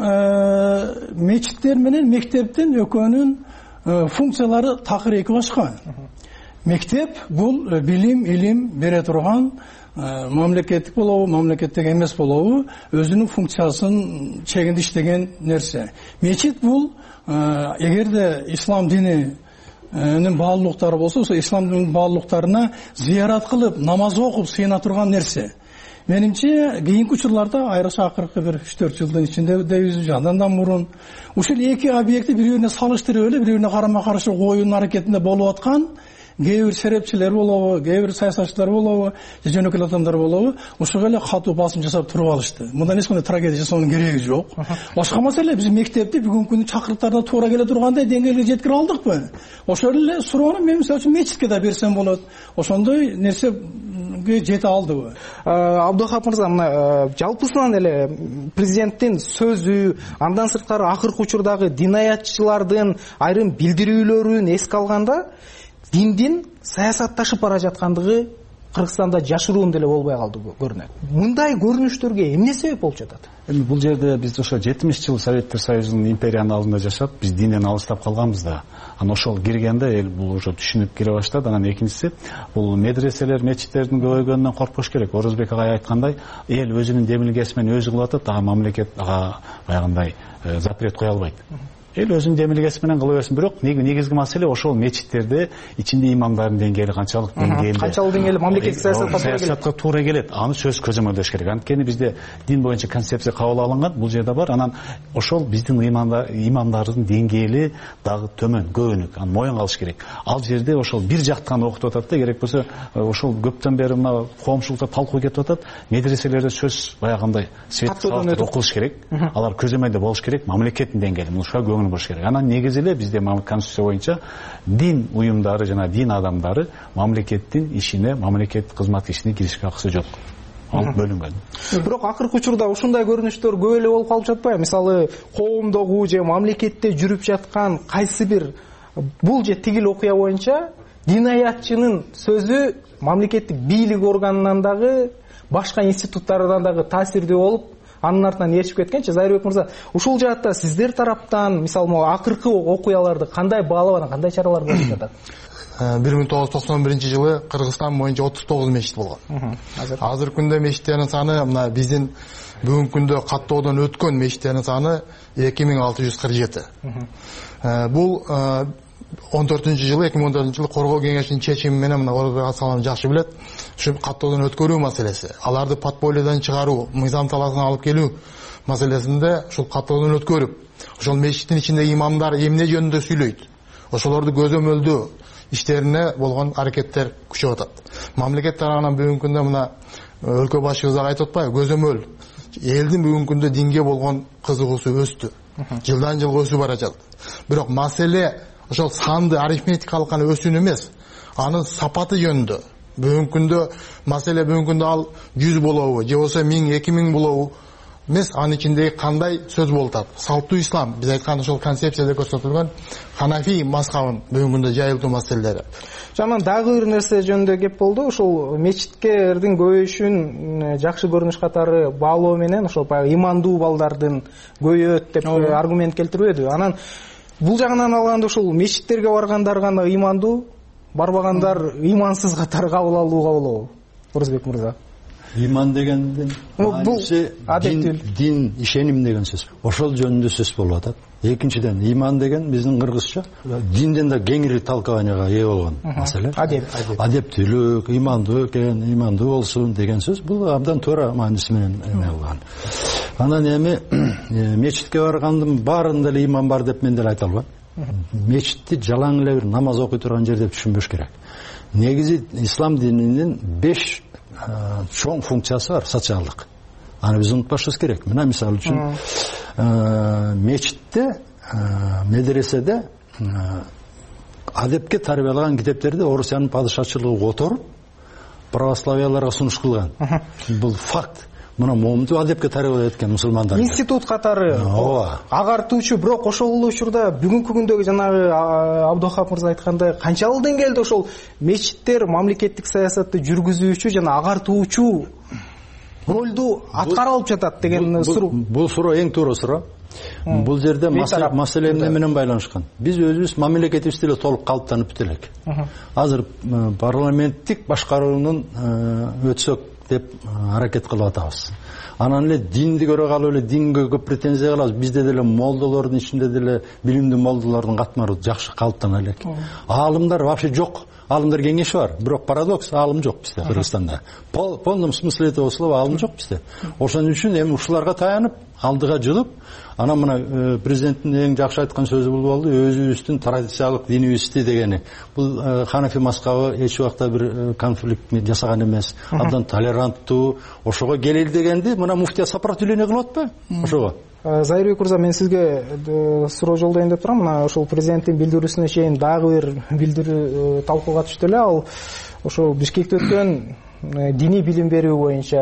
Speaker 18: элем, мечиттер менен мектептин экөөнүн функциялары такыр эки башка. Мектеп бул билим, илим бере турган мамлекеттик болобу, мамлекеттик эмес болобу, өзүнүн функциясын чегинде иштеген нерсе. Мечит бул эгерде ислам дини баалуулуктары болсо, ошо исламдын баалуулуктарына зыярат кылып, намаз окуп сыйына турган нерсе. Менимче кийинки учурларда айрыкча акыркы бир 3-4 жылдын ичинде дейбиз, андан да мурун ушул эки объектти бири-бирине салыштырып эле, бири-бирине карама-каршы оюн аракетинде болуп аткан кээ бир серепчилер болобу, кээ бир саясатчылар болобу, же жөнөкөй адамдар болобу, ошого эле катуу басым жасап туруп алышты. Мындан эч кандай трагедия жасоонун кереги жок. Башка маселе, биз мектепти бүгүнкү күндүн чакырыктарына туура келе тургандай деңгээлге жеткире алдыкпы? Ошол эле суроону мен мисалы үчүн мечитке да берсем болот. Ошондой нерсеге жете алдыбы?
Speaker 16: Абдухап мырза, мына жалпысынан эле президенттин сөзү, андан сырткары акыркы учурдагы динаятчылардын айрым билдирүүлөрүн эске алганда, диндин саясатташып бара жаткандыгы Кыргызстанда жашыруун деле болбой калды көрүнөт. Мындай көрүнүштөргө эмне себеп болуп жатат?
Speaker 19: Эми бул жерде биз ошо 70 жыл Советтер Союзунун империянын алдында жашап, биз динден алыстап калганбыз да. Анан ошол киргенде эл бул уже түшүнүп кире баштады. Анан экинчиси, бул медреселер, мечиттердин көбөйгөнүнөн коркпош керек. Орозбек агай айткандай, эл өзүнүн демилгеси менен өзү кылып атат, ага мамлекет ага баягындай запрет кое албайт. Эл өзүнүн демилгеси менен кыла берсин, бирок негизги маселе ошол мечиттерде ичинде имамдардын деңгээли канчалык деңгээлде,
Speaker 16: канчалык деңгээли мамлекеттик
Speaker 19: саясатка туура келет, аны сөз көзөмөлдөш керек. Анткени бизде дин боюнча концепция кабыл алынган, бул жерде бар. Анан ошол биздин имамдардын деңгээли дагы төмөн, көбүнүк, аны моюнга алыш керек. Ал жерде ошол бир жактан окутуп атат да, керек болсо ошол көптөн бери мына коомчулукта талкуу кетип атат. Медреселерде сөз баягындай окулуш керек. Алар көзөмөлдө болуш керек, мамлекеттин деңгээли. Муну бош керек. Анан негизи эле бизде конституция боюнча дин уюмдары жана дин адамдары мамлекеттин ишине, мамлекеттик кызмат ишине киришке акысы жок. Ал бөлүнгөн.
Speaker 16: Бирок акыркы учурда ушундай көрүнүштөр көп эле болуп калып жатпайбы? Мисалы, коомдогу же мамлекетте жүрүп жаткан кайсы бир бул же тигил окуя боюнча динаятчынын сөзү мамлекеттик бийлик органынан дагы, башка институттардан дагы таасирдүү болуп, анын артынан ээрчип кеткенчи. Зайырбек мырза, ушул жаатта сиздер тараптан мисалы акыркы окуяларды кандай баалап, кандай чаралар көрүлүп жатат?
Speaker 20: 1991 Кыргызстан боюнча 39 мечит болгон. Азыркы күндө мечиттердин саны, мына биздин бүгүнкү күндө каттоодон өткөн мечиттердин саны 2647. Бул 2014 жылы Коргоо кеңешинин чечими менен мына Орозбек Асалов жакшы билет, ушу каттоодон өткөрүү маселеси, аларды подпольеден чыгаруу, мыйзам талаасына алып келүү маселесинде ушул каттоодон өткөрүп, ошол мечиттин ичиндеги имамдар эмне жөнүндө сүйлөйт, ошолорду көзөмөлдөө иштерине болгон аракеттер күчөп атат. Мамлекет тарабынан бүгүнкү күндө мына өлкө башчыбыз айтып атпайбы, көзөмөл элдин бүгүнкү күндө динге болгон кызыгуусу өстү. Жылдан жылга өсүп бара жатат. Бирок маселе ошол санды арифметикалык гана өсүүнү эмес, анын сапаты жөнүндө. Бүгүнкү күндө маселе, бүгүнкү күндө ал 100 болобу, же болбосо 1000, 2000 болобу, эмес, анын ичинде кандай сөз болуп атат? Салттуу ислам, биз айткан ошол концепцияда көрсөтүлгөн ханафи мазхабын бүгүнкү күндө жайылтуу маселелери.
Speaker 16: Жаман дагы бир нерсе жөнүндө кеп болду. Ошол мечиттердин көбөйүшүн жакшы көрүнүш катары баалоо менен ошол баягы имандуу балдардын көбөйөт деп аргумент келтирбеди. Анан бул жагынан алганда ошол мечиттерге баргандар гана имандуу, барбагандар имансыз катары кабыл алууга болобу? Орозбек мырза.
Speaker 21: Иман дегендин мааниси дин, ишеним деген сөз. Ошол жөнүндө сөз болуп атат. Экинчиден, иман деген биздин кыргызча динден да кеңири талкаанияга ээ болгон маселе. Адептүүлүк, имандуу экен, имандуу болсун деген сөз. Бул абдан туура мааниси менен эме алган. Анан эми мечитке баргандын баарында эле иман бар деп мен деле айта албайм. Мечитти жалаң эле бир намаз окуй турган жер деп түшүнбөш керек. Негизи ислам дининин 5 чоң функциясы бар, социалдык. Аны биз унутпашыбыз керек. Мына мисалы үчүн мечитте, медреседе адепке тарбиялаган китептерди Орусиянын падышачылыгы которуп, православияларга сунуш кылган. Бул факт. Мына момунтип адепке тарбиялап эткен мусулмандар.
Speaker 16: Институт катары агартуучу, бирок ошол учурда бүгүнкү күндөгү жанагы Абдухап мырза айткандай канчалык деңгээлде ошол мечиттер мамлекеттик саясатты жүргүзүүчү жана агартуучу ролду аткара алып жатат деген суроо.
Speaker 21: Бул суроо эң туура суроо. Бул жерде маселе эмне менен байланышкан? Биз өзүбүз мамлекетибизди эле толук калыптанып бүт элек. Азыр парламенттик башкаруунун өтсөк деп аракет кылып атабыз. Анан эле динди көрө калып эле динге көп претензия кылабыз. Бизде деле молдолордун ичинде деле билимдүү молдолордун катмары жакшы калыптана элек. Аалымдар вообще жок. Аалымдар кеңеши бар, бирок парадокс, аалым жок бизде Кыргызстанда. Полном смысле этого слова аалым жок бизде. Ошон үчүн эми ушуларга таянып, алдыга жылып, анан мына президенттин эң жакшы айткан сөзү бул болду, өзүбүздүн традициялык динибизди дегени. Бул ханафи мазхабы эч убакта бир конфликт жасаган эмес, абдан толеранттуу, ошого келели дегенди мына муфтия сопротивление кылып атпайбы? Ошого.
Speaker 16: Зайырбек мырза, мен сизге суроо жолдойм деп турам. Мына ошол президенттин билдирүүсүнө чейин дагы бир билдирүү талкууга түштү эле. Ал ошол Бишкекте өткөн диний билим берүү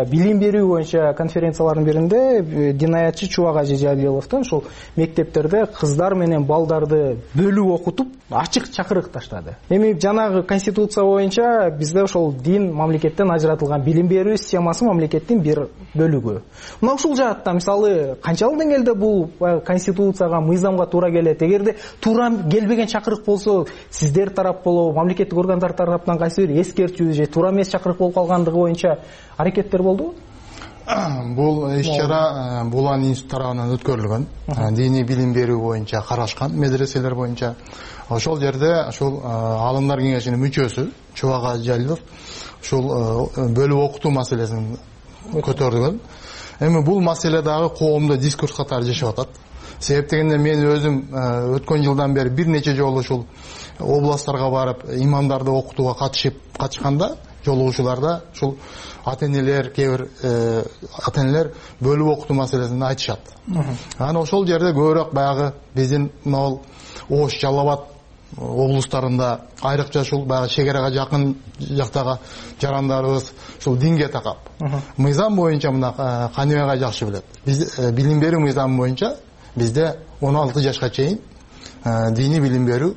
Speaker 16: боюнча конференциялардын биринде динаятчы Чубак Ажи Жабиловдон ошол мектептерде кыздар менен балдарды бөлүп окутуп ачык чакырык таштады. Эми жанагы конституция боюнча бизде ошол дин мамлекеттен ажыратылган, билим берүү системасы мамлекеттин бир бөлүгү. Мына ушул жаатта мисалы канчалык деңгээлде бул конституцияга, мыйзамга туура келет? Эгерде туура келбеген чакырык болсо, сиздер тарап болобу, мамлекеттик органдар тараптан кайсы бир эскертүү же туура эмес чакырык болуп калгандыгы боюнча аракеттер болдубу?
Speaker 20: Бул иш-чара Булан институту тарабынан өткөрүлгөн. Диний билим берүү боюнча карашкан медреселер боюнча. Ошол жерде ошол аалымдар кеңешинин мүчөсү Чубак Ажи Жабилов ошол бөлүп окутуу маселесин көтөргөн. Эми бул маселе дагы коомдо дискурс катары жашап атат. Себеп дегенде мен өзүм өткөн жылдан бери бир нече жолу ушул областтарга барып имамдарды окутууга катышканда, жолугушууларда ушул ата-энелер, кээ бир ата-энелер бөлүп окутуу маселесин айтышат. Анан ошол жерде көбүрөөк баягы биздин могул Ош, Жалал Абад облустарында, айрыкча ушул баягы чегарага жакын жактагы жарандарыбыз ушул динге такап. Мыйзам боюнча мына Каныбек ага жакшы билет. Биз билим берүү мыйзамы боюнча бизде 16 жашка чейин диний билим берүү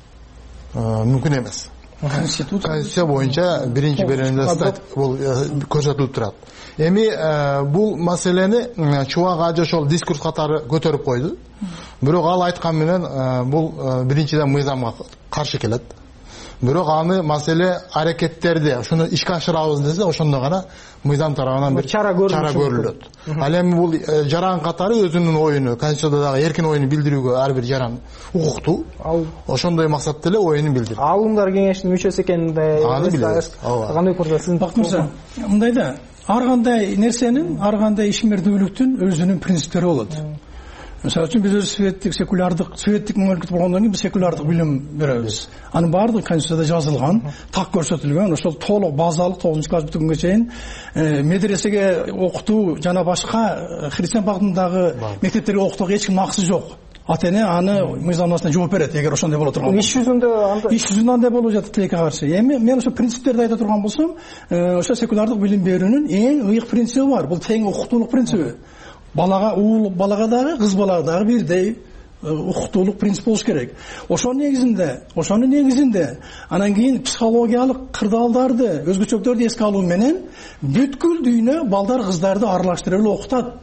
Speaker 20: мүмкүн эмес. Конституция боюнча биринчи беренеде бул көрсөтүлүп турат. Эми бул маселени Чубак Ажи ошол дискурс катары көтөрүп койду. Бирок ал айткан менен бул биринчиден мыйзамга каршы келет. Бирок аны маселе аракеттерди ошону ишке ашырабыз десе, ошондо гана мыйзам тарабынан бир чара көрүлөт. Ал эми бул жаран катары өзүнүн оюну, конституциядагы эркин оюну билдирүүгө ар бир жаран укуктуу. Ошондой максатта эле оюну билдирет. Аалымдар
Speaker 16: кеңешинин мүчөсү экенинде кандай көрсөтсүң?
Speaker 18: Бактырса, мындай да, ар кандай нерсенин, ар кандай ишмердүүлүктүн өзүнүн принциптери болот. Мисалы үчүн биз өз светтик мамлекет болгондон кийин биз секулярдык билим беребиз. Анын баардыгы конституцияда жазылган, так көрсөтүлгөн, ошол толук базалык 9-класс бүткөнгө чейин медресеге окутуу жана башка христиан багытындагы мектептерге окутууга эч ким максы жок. Ата-эне аны мыйзамнасына жооп берет, эгер ошондой боло турган болсо. Иш жүзүндө андай болуп жатат тилекке каршы. Эми мен ошо принциптерди айта турган болсом, ошо секулярдык билим берүүнүн эң ыйык принциби бар. Бул тең укуктуулук принциби. балага дагы кыз балага дагы бирдей укуктуулук принцип болуш керек. Ошонун негизинде анан кийин психологиялык кырдаалдарды, өзгөчөлүктөрдү эске алуу менен бүткүл дүйнө балдар кыздарды аралаштырып окутат.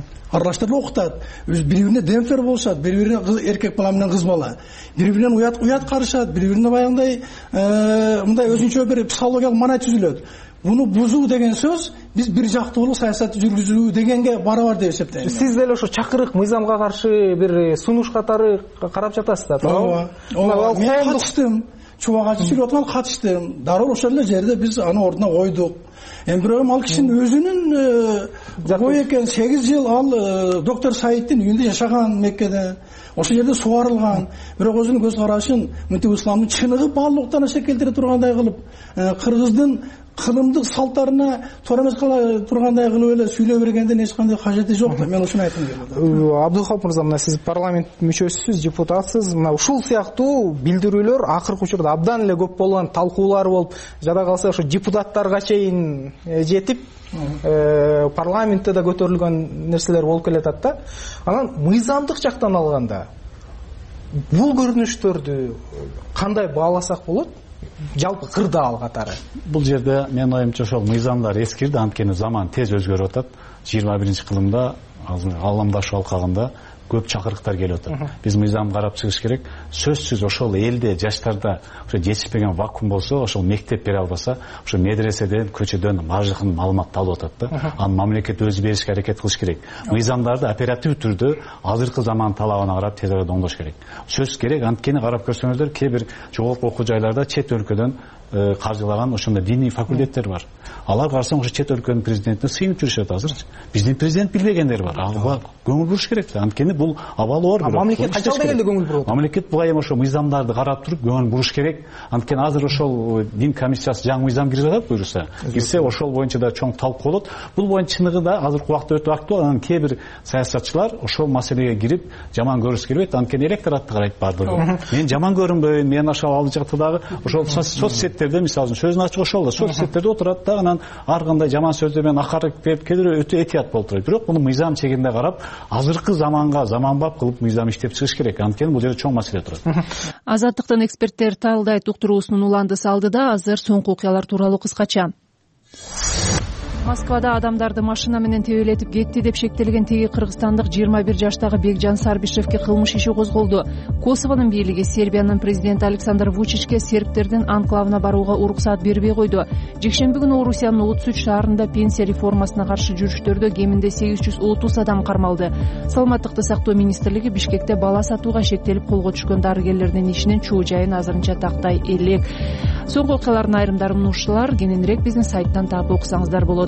Speaker 18: Бири-бирине демпфер болушат, бири-бирине эркек бала менен кыз бала. Бири-биринен уят карышат, бири-бирине баягындай мындай өзүнчө бир психологиялык маанай түзүлөт. Буну бузуу деген сөз биз бир жактуулук саясатты жүргүзүү дегенге барабар деп эсептейм.
Speaker 16: Сиз деле ошо чакырык мыйзамга каршы бир сунуш катары карап жатасыз да,
Speaker 18: тоогу? Мен катыштым. Чубак ачып сүйлөп аткан катыштым. Дароо ошол эле жерде биз аны ордуна койдук. Эми бирок ал кишинин өзүнүн ой экен, 8 жыл ал доктор Саиддин үйүндө жашаган Меккеде. Ошол жерде сугарылган. Бирок өзүнүн көз карашын мынтип исламдын чыныгы баалуулуктан шекелдире тургандай кылып, кыргыздын кылымдык салттарына туура эмес тургандай кылып эле сүйлөй бергенден эч кандай кажети жок да. Мен ушуну айткым келет.
Speaker 16: Абдулхап мырза, мына сиз парламент мүчөсүсүз, депутатсыз. Мына ушул сыяктуу билдирүүлөр акыркы учурда абдан эле көп болгон, талкуулар болуп, жада калса ошо депутаттарга чейин жетип, парламентте да көтөрүлгөн нерселер болуп келатат да. Анан мыйзамдык жактан алганда бул көрүнүштөрдү кандай бааласак болот? Жалпы кырдаал катары.
Speaker 19: Бул жерде менин оюмча ошол мыйзамдар эскирди, анткени заман тез өзгөрүп атат. 21-кылымда ааламдашуу алкагында көп чакырыктар келип атат. Биз мыйзам карап чыгыш керек. Сөзсүз ошол элде, жаштарда ошо жетишпеген вакуум болсо, ошол мектеп бере албаса, ошо медреседен, көчөдөн баардыгын маалыматты алып атат да. Аны мамлекет өзү беришке аракет кылыш керек. Мыйзамдарды оператив түрдө азыркы заман талабына карап тез арада оңдош керек. Сөз керек, анткени карап көрсөңүздөр, кээ бир жогорку окуу жайларда чет өлкөдөн каржылаган ошондой диний факультеттер бар. Алар карасаң ошо чет өлкөнүн президентине сыйынып жүрүшөт азырчы. Биздин президент билбегендер бар. Ага көңүл буруш керек да. Анткени бул абалы оор.
Speaker 16: Мамлекет качан дегенде көңүл бурот?
Speaker 19: Мамлекет буга эми ошо мыйзамдарды карап туруп көңүл буруш керек. Анткени азыр ошол дин комиссиясы жаңы мыйзам кирип атат, буюрса. Кирсе ошол боюнча да чоң талкуу болот. Бул боюнча чыныгы да азыркы убакта өтө актуал. Анан кээ бир саясатчылар ошол маселеге кирип жаман көрүшү келбейт. Анткени электоратты карайт баардыгы. Мен жаман көрүнбөйүн, мен ошол алды жактагы ошол соцсеттерде мисалы үчүн сөзүн ачык ошол да соцсеттерде отурат да, анан ар кандай жаман сөздөр менен акарык берип келип өтө этият болуп турат. Бирок муну мыйзам чегинде карап, азыркы заманга заманбап кылып мыйзам иштеп чыгыш керек. Анткени бул жерде чоң маселе турат.
Speaker 1: Азаттыктын эксперттер талдайт уктуруусунун уландысы алдыда азыр соңку окуялар тууралуу кыскача. Москвада адамдарды машина менен тебелетип кетти деп шектелген теги кыргызстандык 21 жаштагы Бекжан Сарбишевке кылмыш иши козголду. Косовонун бийлиги Сербиянын президенти Александр Вучичке сербтердин анклавына барууга уруксаат бербей койду. Жекшемби күнү Орусиянын 33 шаарында пенсия реформасына каршы жүрүштөрдө кеминде 830 адам кармалды. Саламаттыкты сактоо министрлиги Бишкекте бала сатууга шектелип колго түшкөн дарыгерлердин ишинин чуу жайын азырынча тактай элек. Соңку окуялардын айрымдарын ушулар, кененирээк биздин сайттан таап окусаңыздар болот.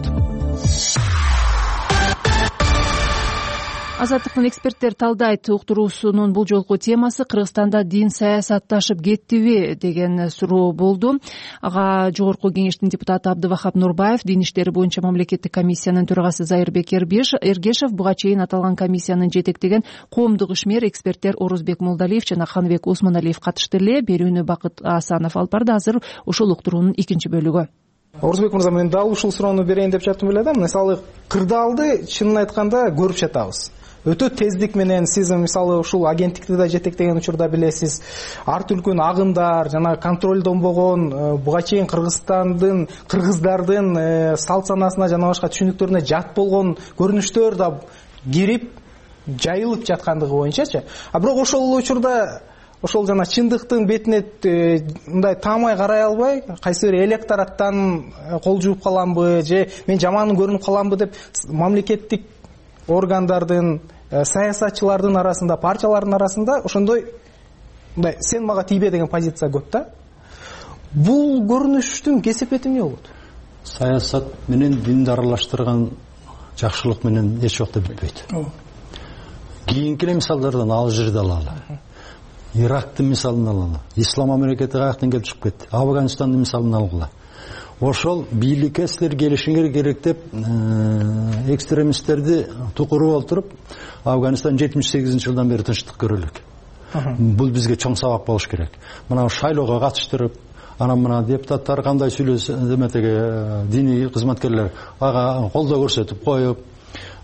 Speaker 1: Азаттыктын эксперттер талдайт уктуруусунун бул жолку темасы Кыргызстанда дин саясатташып кеттиби деген суроо болду. Ага жогорку кеңештин депутаты Абдывахап Нурбаев, дин иштери боюнча мамлекеттик комиссиянын төрагасы Зайырбек Эргешев, буга чейин аталган комиссиянын жетектеген коомдук ишмер эксперттер Орозбек Молдалиев жана Ханбек Осмоналиев катышты эле. Берүүнү Бакыт Асанов алып барды. Азыр ушул уктуруунун экинчи бөлүгү.
Speaker 16: Орозбек мырза, мен дал ушул суроону берейин деп жаттым эле да. Мисалы кырдаалды чынын айтканда көрүп жатабыз. Өтө тездик менен сиз мисалы ушул агенттикти да жетектеген учурда билесиз, ар түркүн агымдар жана контролдонбогон буга чейин Кыргыздардын салт санасына жана башка түшүнүктөрүнө жат болгон көрүнүштөр да кирип жайылып жаткандыгы боюнчачы. А бирок ошол учурда ошол жана чындыктын бетине мындай таамай карай албай, кайсы бир электораттан кол жууп каламбы же мен жаман көрүнүп каламбы деп мамлекеттик органдардын, саясатчылардын арасында, партиялардын арасында ошондой мындай сен мага тийбе деген позиция көп да. Бул көрүнүштүн кесепети эмне болот?
Speaker 21: Саясат менен динди аралаштырган жакшылык менен эч убакта бүтпөйт. Кийинки мисалдардан Алжирди алалы. Ирактын мисалын алалы. Ислам мамлекети каяктан келип чыгып кетти? Афганистандын мисалын алгыла. Ошол бийликке силер келишиңер керек деп экстремисттерди тукуруп олтуруп, Афганистан 78-жылдан бери тынчтык көрө элек. Бул бизге чоң сабак болуш керек. Мына шайлоого катыштырып, анан мына депутаттар кандай сүйлөсө, деметеге диний кызматкерлер ага колдоо көрсөтүп коюп,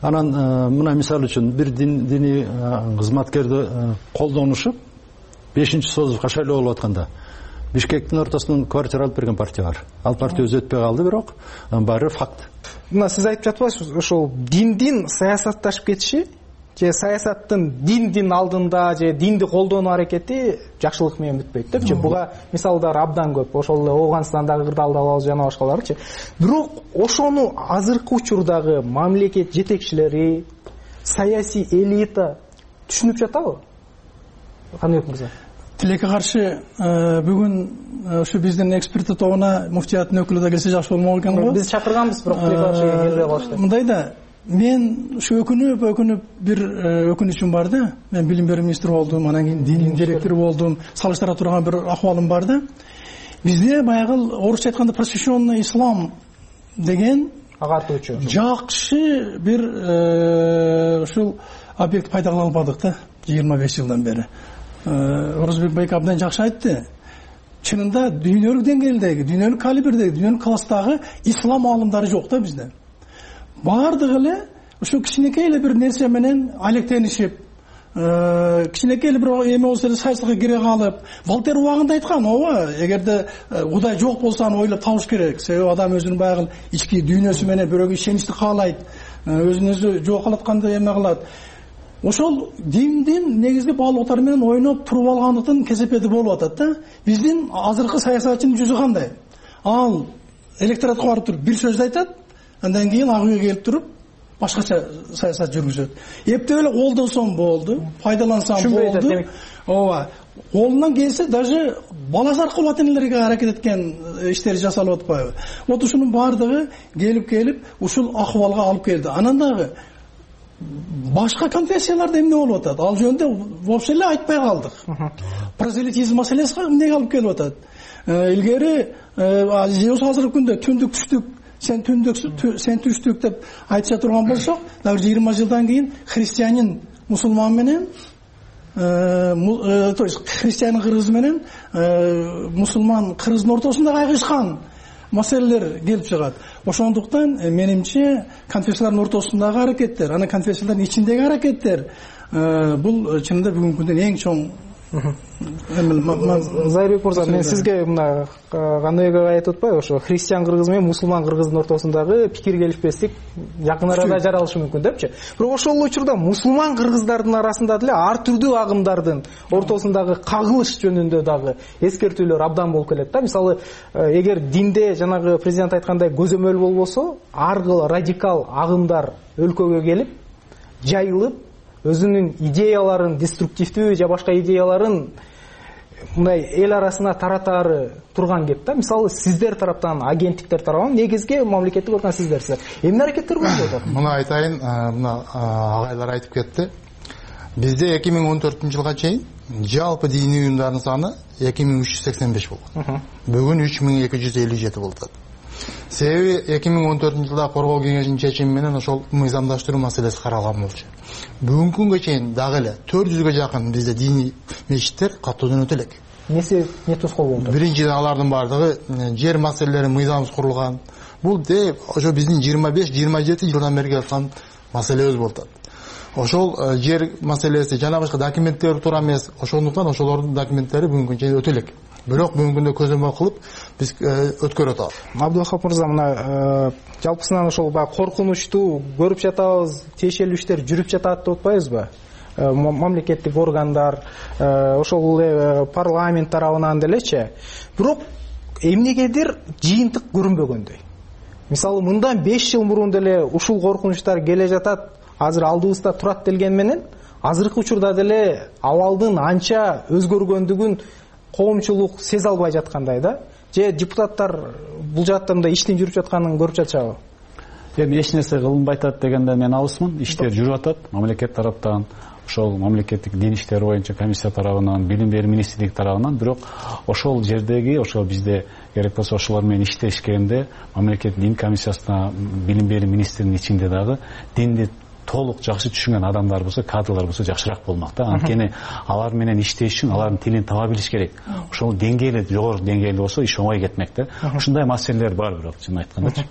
Speaker 21: Анан мына мисалы үчүн бир диний кызматкерди колдонушуп 5-Созовго шайлоо болуп атканда Бишкектин ортосунан квартира алып берген партия бар. Ал партия өзү өтпөй калды, бирок баары факт.
Speaker 16: Мына сиз айтып жатпайсыз, ошол диндин саясатташып кетиши же саясаттын диндин алдында же динди колдонуу аракети жакшылык менен бүтпөйт депчи. Буга мисалдар абдан көп. Ошол эле Ооганстандагы кырдаалдабы жана башкаларычы. Бирок ошону азыркы учурдагы мамлекет жетекчилери, саясий элита түшүнүп жатабы? Каныбек мырза.
Speaker 18: Тилекке каршы бүгүн ушу биздин эксперттер тобуна муфтияттын өкүлү да келсе жакшы болмок экен го.
Speaker 16: Биз чакырганбыз, бирок тилекке каршы келбей калышты.
Speaker 18: Мындай да, мен ушу өкүнүп бир өкүнүчүм бар да. Мен билим берүү министри болдум, анан кийин дин директору болдум. Салыштыра турган бир акыбалым бар да. Бизде баягы орусча айтканда просвещенный ислам деген
Speaker 16: агартуучу
Speaker 18: жакшы бир ушул объект пайда кыла албадык да 25 жылдан бери. Орозбек Байке абдан жакшы айтты. Чынында дүйнөлүк деңгээлдеги, дүйнөлүк калибрдеги, дүйнөлүк класстагы ислам аалымдары жок да бизде. Бардыгы эле ушу кичинекей эле бир нерсе менен алектенишип, кичинекей эле бир эме болсо эле саясатка кире калып, Волтер убагында айткан, ооба, эгерде Кудай жок болсо аны ойлоп табыш керек. Себеби адам өзүнүн баягы ички дүйнөсү менен бирөөгө ишеничти каалайт, өзүн өзү жок кылаткандай эме кылат. Ошол диндин негизги баалуулуктары менен ойноп туруп алгандыктын кесепети болуп атат да. Биздин азыркы саясатчынын жүзү кандай? Ал электоратка барып туруп бир сөздү айтат, андан кийин ак үйгө келип туруп башкача саясат жүргүзөт. Эптеп эле колдонсом болду, пайдалансам болду. Ооба. Колунан келсе даже баласы аркылуу ата-энелерге аракет эткен иштер жасалып атпайбы? Вот ушунун баардыгы келип ушул акыбалга алып келди. Анан дагы башка конфессияларда эмне болуп атат? Ал жөнүндө вообще эле айтпай калдык. Прозелитизм маселеси эмнеге алып келип атат? Илгери азыркы күндө түндүк түштүк, сен түштүк деп айтыша турган болсок, дагы 20 жылдан кийин христианин мусулман менен, то есть христианин кыргыз менен мусулман кыргыздын ортосунда кайгышкан маселелер келип чыгат. Ошондуктан менимче конфессиялардын ортосундагы аракеттер, анан конфессиялардын ичиндеги аракеттер бул чынында бүгүнкү күндө эң чоң.
Speaker 16: Зайырбек мырза, мен сизге мына Каныбек айтып атпайбы, ошо христиан кыргыз менен мусулман кыргыздын ортосундагы пикир келишпестик жакын арада жаралышы мүмкүн депчи. Бирок ошол учурда мусулман кыргыздардын арасында деле ар түрдүү агымдардын ортосундагы кагылыш жөнүндө дагы эскертүүлөр абдан болуп келет да. Мисалы, эгер динде жанагы президент айткандай көзөмөл болбосо, ар кыл радикал агымдар өлкөгө келип, жайылып, өзүнүн идеяларын, деструктивдүү же башка идеяларын мындай эл арасына таратаары турган кеп да. Мисалы, сиздер тараптан, агенттиктер тарабынан негизги мамлекеттик орган сиздерсиз. Эмне аракеттер болуп атат?
Speaker 20: Мына айтайын, мына агайлар айтып кетти. Бизде 2014 жылга чейин жалпы диний уюмдардын саны 2385 болгон. Бүгүн 3257 болуп атат. Себеби 2014 жылда коргоо кеңешинин чечими менен ошол мыйзамдаштыруу маселеси каралган болчу. Бүгүнкү күнгө чейин дагы эле 400ге жакын бизде диний мечиттер каттоодон өтө элек.
Speaker 16: Не тоскоол болду?
Speaker 20: Биринчиден алардын баардыгы жер маселелери мыйзамсыз курулган. Бул ошо биздин 25-27 жылдан бери келаткан маселебиз болуп атат. Ошол жер маселеси жана башка документтер туура эмес. Ошондуктан ошолордун документтери бүгүнкү күнгө чейин өтө элек. Бирок бүгүнкү күндө көзөмөл кылып биз өткөрүп атабыз.
Speaker 16: Абдулхак мырза, мына жалпысынан ошол баягы коркунучтуу көрүп жатабыз, тиешелүү иштер жүрүп жатат деп атпайбызбы? Мамлекеттик органдар, ошол эле парламент тарабынан делечи. Бирок эмнегедир жыйынтык көрүнбөгөндөй. Мисалы, мындан 5 жыл мурун деле ушул коркунучтар келе жатат, азыр алдыбызда турат делген менен, азыркы учурда деле абалдын анча өзгөргөндүгүн коомчулук сезе албай жаткандай да. Же депутаттар бул жакта мындай иштин жүрүп жатканын көрүп жатышабы?
Speaker 19: Эми эч нерсе кылынбай атат дегенде мен алысмын. Иштер жүрүп атат мамлекет тараптан, ошол мамлекеттик дин иштери боюнча комиссия тарабынан, билим берүү министрлиги тарабынан. Бирок ошол жердеги, ошол бизде керек болсо ошолор менен иштешкенде мамлекет дин комиссиясына, билим берүү министринин ичинде дагы динди толук жакшы түшүнгөн адамдар болсо, кадрлар болсо жакшыраак болмок да. Анткени алар менен иштеш үчүн алардын тилин таба билиш керек. Ошол деңгейли, жогору деңгээлде болсо иш оңой кетмек да. Ушундай маселелер бар, бирок чын айткандачы.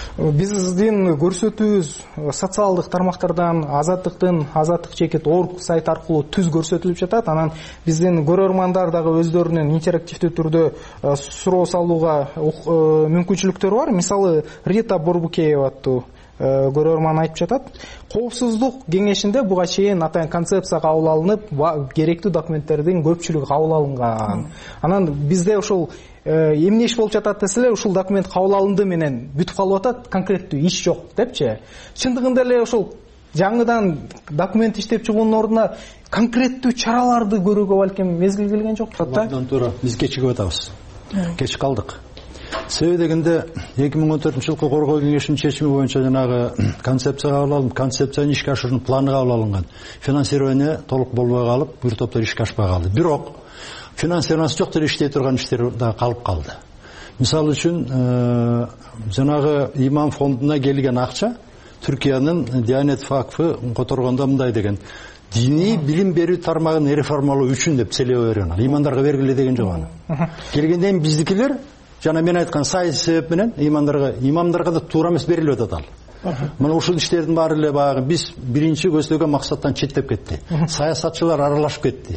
Speaker 16: Биздин көрсөтүүбүз социалдык тармактардан, Азаттык чекит org сайт аркылуу түз көрсөтүлүп жатат. Анан биздин көрөрмандар дагы өздөрүнүн интерактивдүү түрдө суроо салууга мүмкүнчүлүктөрү бар. Мисалы, Рита Борбукеева аттуу көрөрман айтып жатат. Коопсуздук кеңешинде буга чейин атайын концепция кабыл алынып, керектүү документтердин көпчүлүгү кабыл алынган. Анан бизде ошол эмне иш болуп жатат десе, ушул документ кабыл алынды менен бүтүп калып атат, конкреттүү иш жок депчи. Чындыгында эле ошол жаңыдан документ иштеп чыгуунун ордуна конкреттүү чараларды көрүүгө балким мезгил келген жок да.
Speaker 21: Абдан туура. Биз кечигип атабыз. Кеч калдык. Себеби дегенде 2014-жылкы коргоо кеңешинин чечими боюнча жанагы концепция кабыл алынып, концепцияны ишке ашыруунун планы кабыл алынган. Финансирование толук болбой калып, бир топтор ишке ашпай калды. Бирок финансирование жок деле иштей турган иштер да калып калды. Мисалы үчүн жанагы имам фондуна келген акча Түркиянын Диянет Вакфы которгондо мындай деген: диний билим берүү тармагын реформалоо үчүн деп целебе берген. Имандарга бергиле деген жок аны. Келгенден биздикилер жана мен айткан саясий себеп менен имамдарга да туура эмес берилип атат ал. Мына ушул иштердин баары эле баягы биз биринчи көздөгөн максаттан четтеп кетти. Саясатчылар аралашып кетти.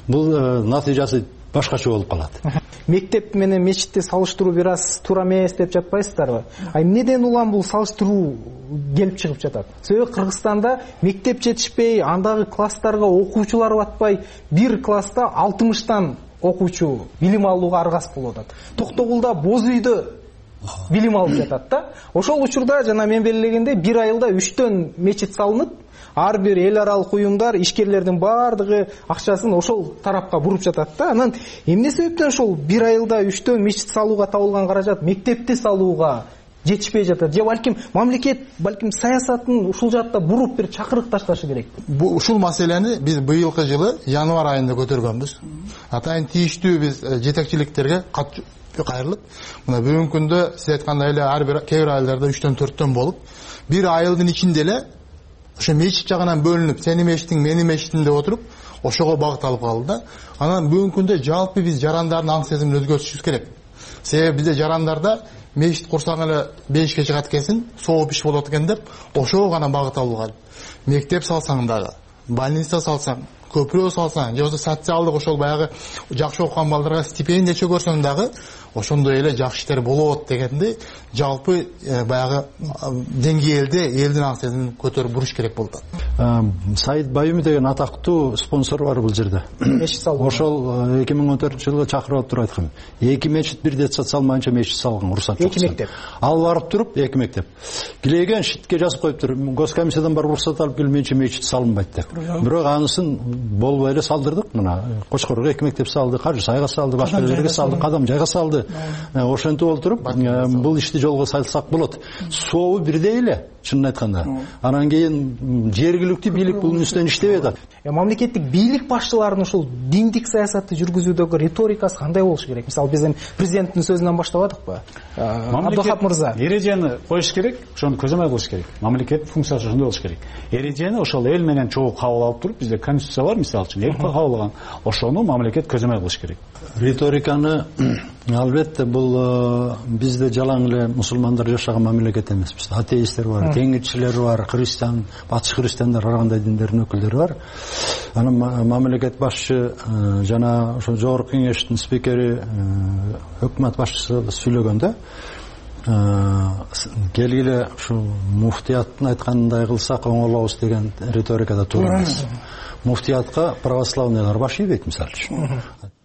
Speaker 21: Бул натыйжасы башкача болуп калат.
Speaker 16: Мектеп менен мечитти салыштыруу бир аз туура эмес деп жатпайсыздарбы? Эмнеден улам бул салыштыруу келип чыгып жатат? Себеби Кыргызстанда мектеп жетишпей, андагы класстарга окуучулар батпай, бир класста 60тан окуучу билим алууга аргас болуп атат. Токтогулда боз үйдө билим алып жатат да. Ошол учурда жана мен белгилегенде бир айылда 3төн мечит салынып, ар бир эл аралык уюмдар, ишкерлердин баардыгы акчасын ошол тарапка буруп жатат да. Анан эмне себептен ошол бир айылда 3төн мечит салууга табылган каражат мектепти салууга жетишпей жатат? Же балким мамлекет саясатын ушул жакта буруп бир чакырык ташташы керек?
Speaker 20: Ушул маселени биз быйылкы жылы январь айында көтөргөнбүз. Атайын тийиштүү биз жетекчиликтерге кат кайрылып, мына бүгүнкү күндө сиз айткандай эле ар бир кээ бир айылдарда 3төн 4төн болуп, бир айылдын ичинде эле ошо мечит жагынан бөлүнүп, сени мечитиң, мени мечитим деп отуруп, ошого багыт алып калды да. Анан бүгүнкү күндө жалпы биз жарандардын аң сезимин өзгөртүшүбүз керек. Себеби бизде жарандарда мечит курсаң эле 5 чыгат экенсиң, сооп иш болот экен деп, ошого гана багыт алууга. Мектеп салсаң дагы, больница салсаң, көпүрө салсаң, же болбосо социалдык ошол баягы жакшы окуган балдарга стипендия көрсөң дагы, ошондой эле жакшы иштер болот дегенди жалпы баягы деңгээлде элдин аң сезимин көтөрүп буруш керек болду.
Speaker 21: Саид Байюми деген атактуу спонсор бар бул жерде. Ошол 2014-жылы чакырып туруп айткан. 2 мечит бир детсад салмайынча мечит салган, уруксат жок.
Speaker 16: 2 мектеп.
Speaker 21: Ал барып туруп 2 мектеп. Килеген шитке жазып коюптур. Госкомиссиядан барып уруксат алып келмейинче мечит салынбайт деп. Бирок анысын болбой эле салдырдык. Мына Кочкорго 2 мектеп салды, Каржы Сайга салды, башка жерге салды, Кадам жайга салды. Ошентип олтуруп бул ишти жолго салсак болот. Сообу бирдей эле, чынын айтканда. Анан кийин жергиликтүү бийлик бунун үстүнөн иштебей атат.
Speaker 16: Мамлекеттик бийлик башчыларынын ушул диндик саясатты жүргүзүүдөгү риторикасы кандай болуш керек? Мисалы биз президенттин сөзүнөн баштабадыкпы? Абдухат мырза,
Speaker 19: эрежени коюш керек, ошону көзөмөл кылыш керек. Мамлекеттин функциясы ошондой болуш керек. Эрежени ошол эл менен чогуу кабыл алып туруп, бизде конституция бар, мисалы үчүн эл кабылган. Ошону мамлекет көзөмөл кылыш керек.
Speaker 21: Риториканы албетте бул бизде жалаң эле мусулмандар жашаган мамлекет эмес. Бизде атеисттер бар, теңирчилер бар, христиан, батыш христиандар, ар кандай диндердин өкүлдөрү бар. Анан мамлекет башчы жана ошо жогорку кеңештин спикери, өкмөт башчысы сүйлөгөндө келгиле ушу муфтияттын айтканындай кылсак оңолобуз деген риторикада туура эмес. Муфтиятка православныйлар баш ийбейт, мисалы үчүн.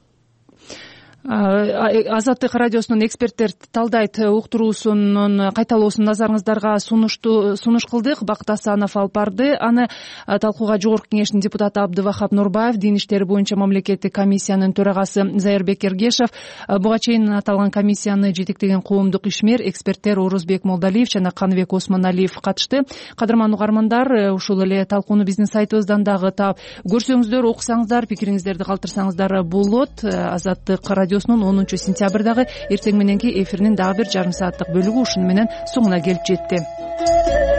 Speaker 1: Азаттык радиосунун эксперттер талдайт уктуруусунун кайталоосун назарыңыздарга сунуш кылдык. Бакыт Асанов алып барды. Аны талкууга жогорку кеңештин депутаты Абдывахап Нурбаев, дин иштери боюнча мамлекеттик комиссиянын төрагасы Зайырбек Эргешев, буга чейин аталган комиссияны жетектеген коомдук ишмер, эксперттер Орозбек Молдалиев жана Каныбек Осмоналиев катышты. Кадырман угармандар, ушул эле талкууну биздин сайтыбыздан дагы таап көрсөңүздөр, окусаңыздар, пикириңиздерди калтырсаңыздар болот. Азаттык радиосунун 10 сентябрдагы эртең мененки эфиринин дагы бир жарым сааттык бөлүгү ушуну менен соңуна келип жетти.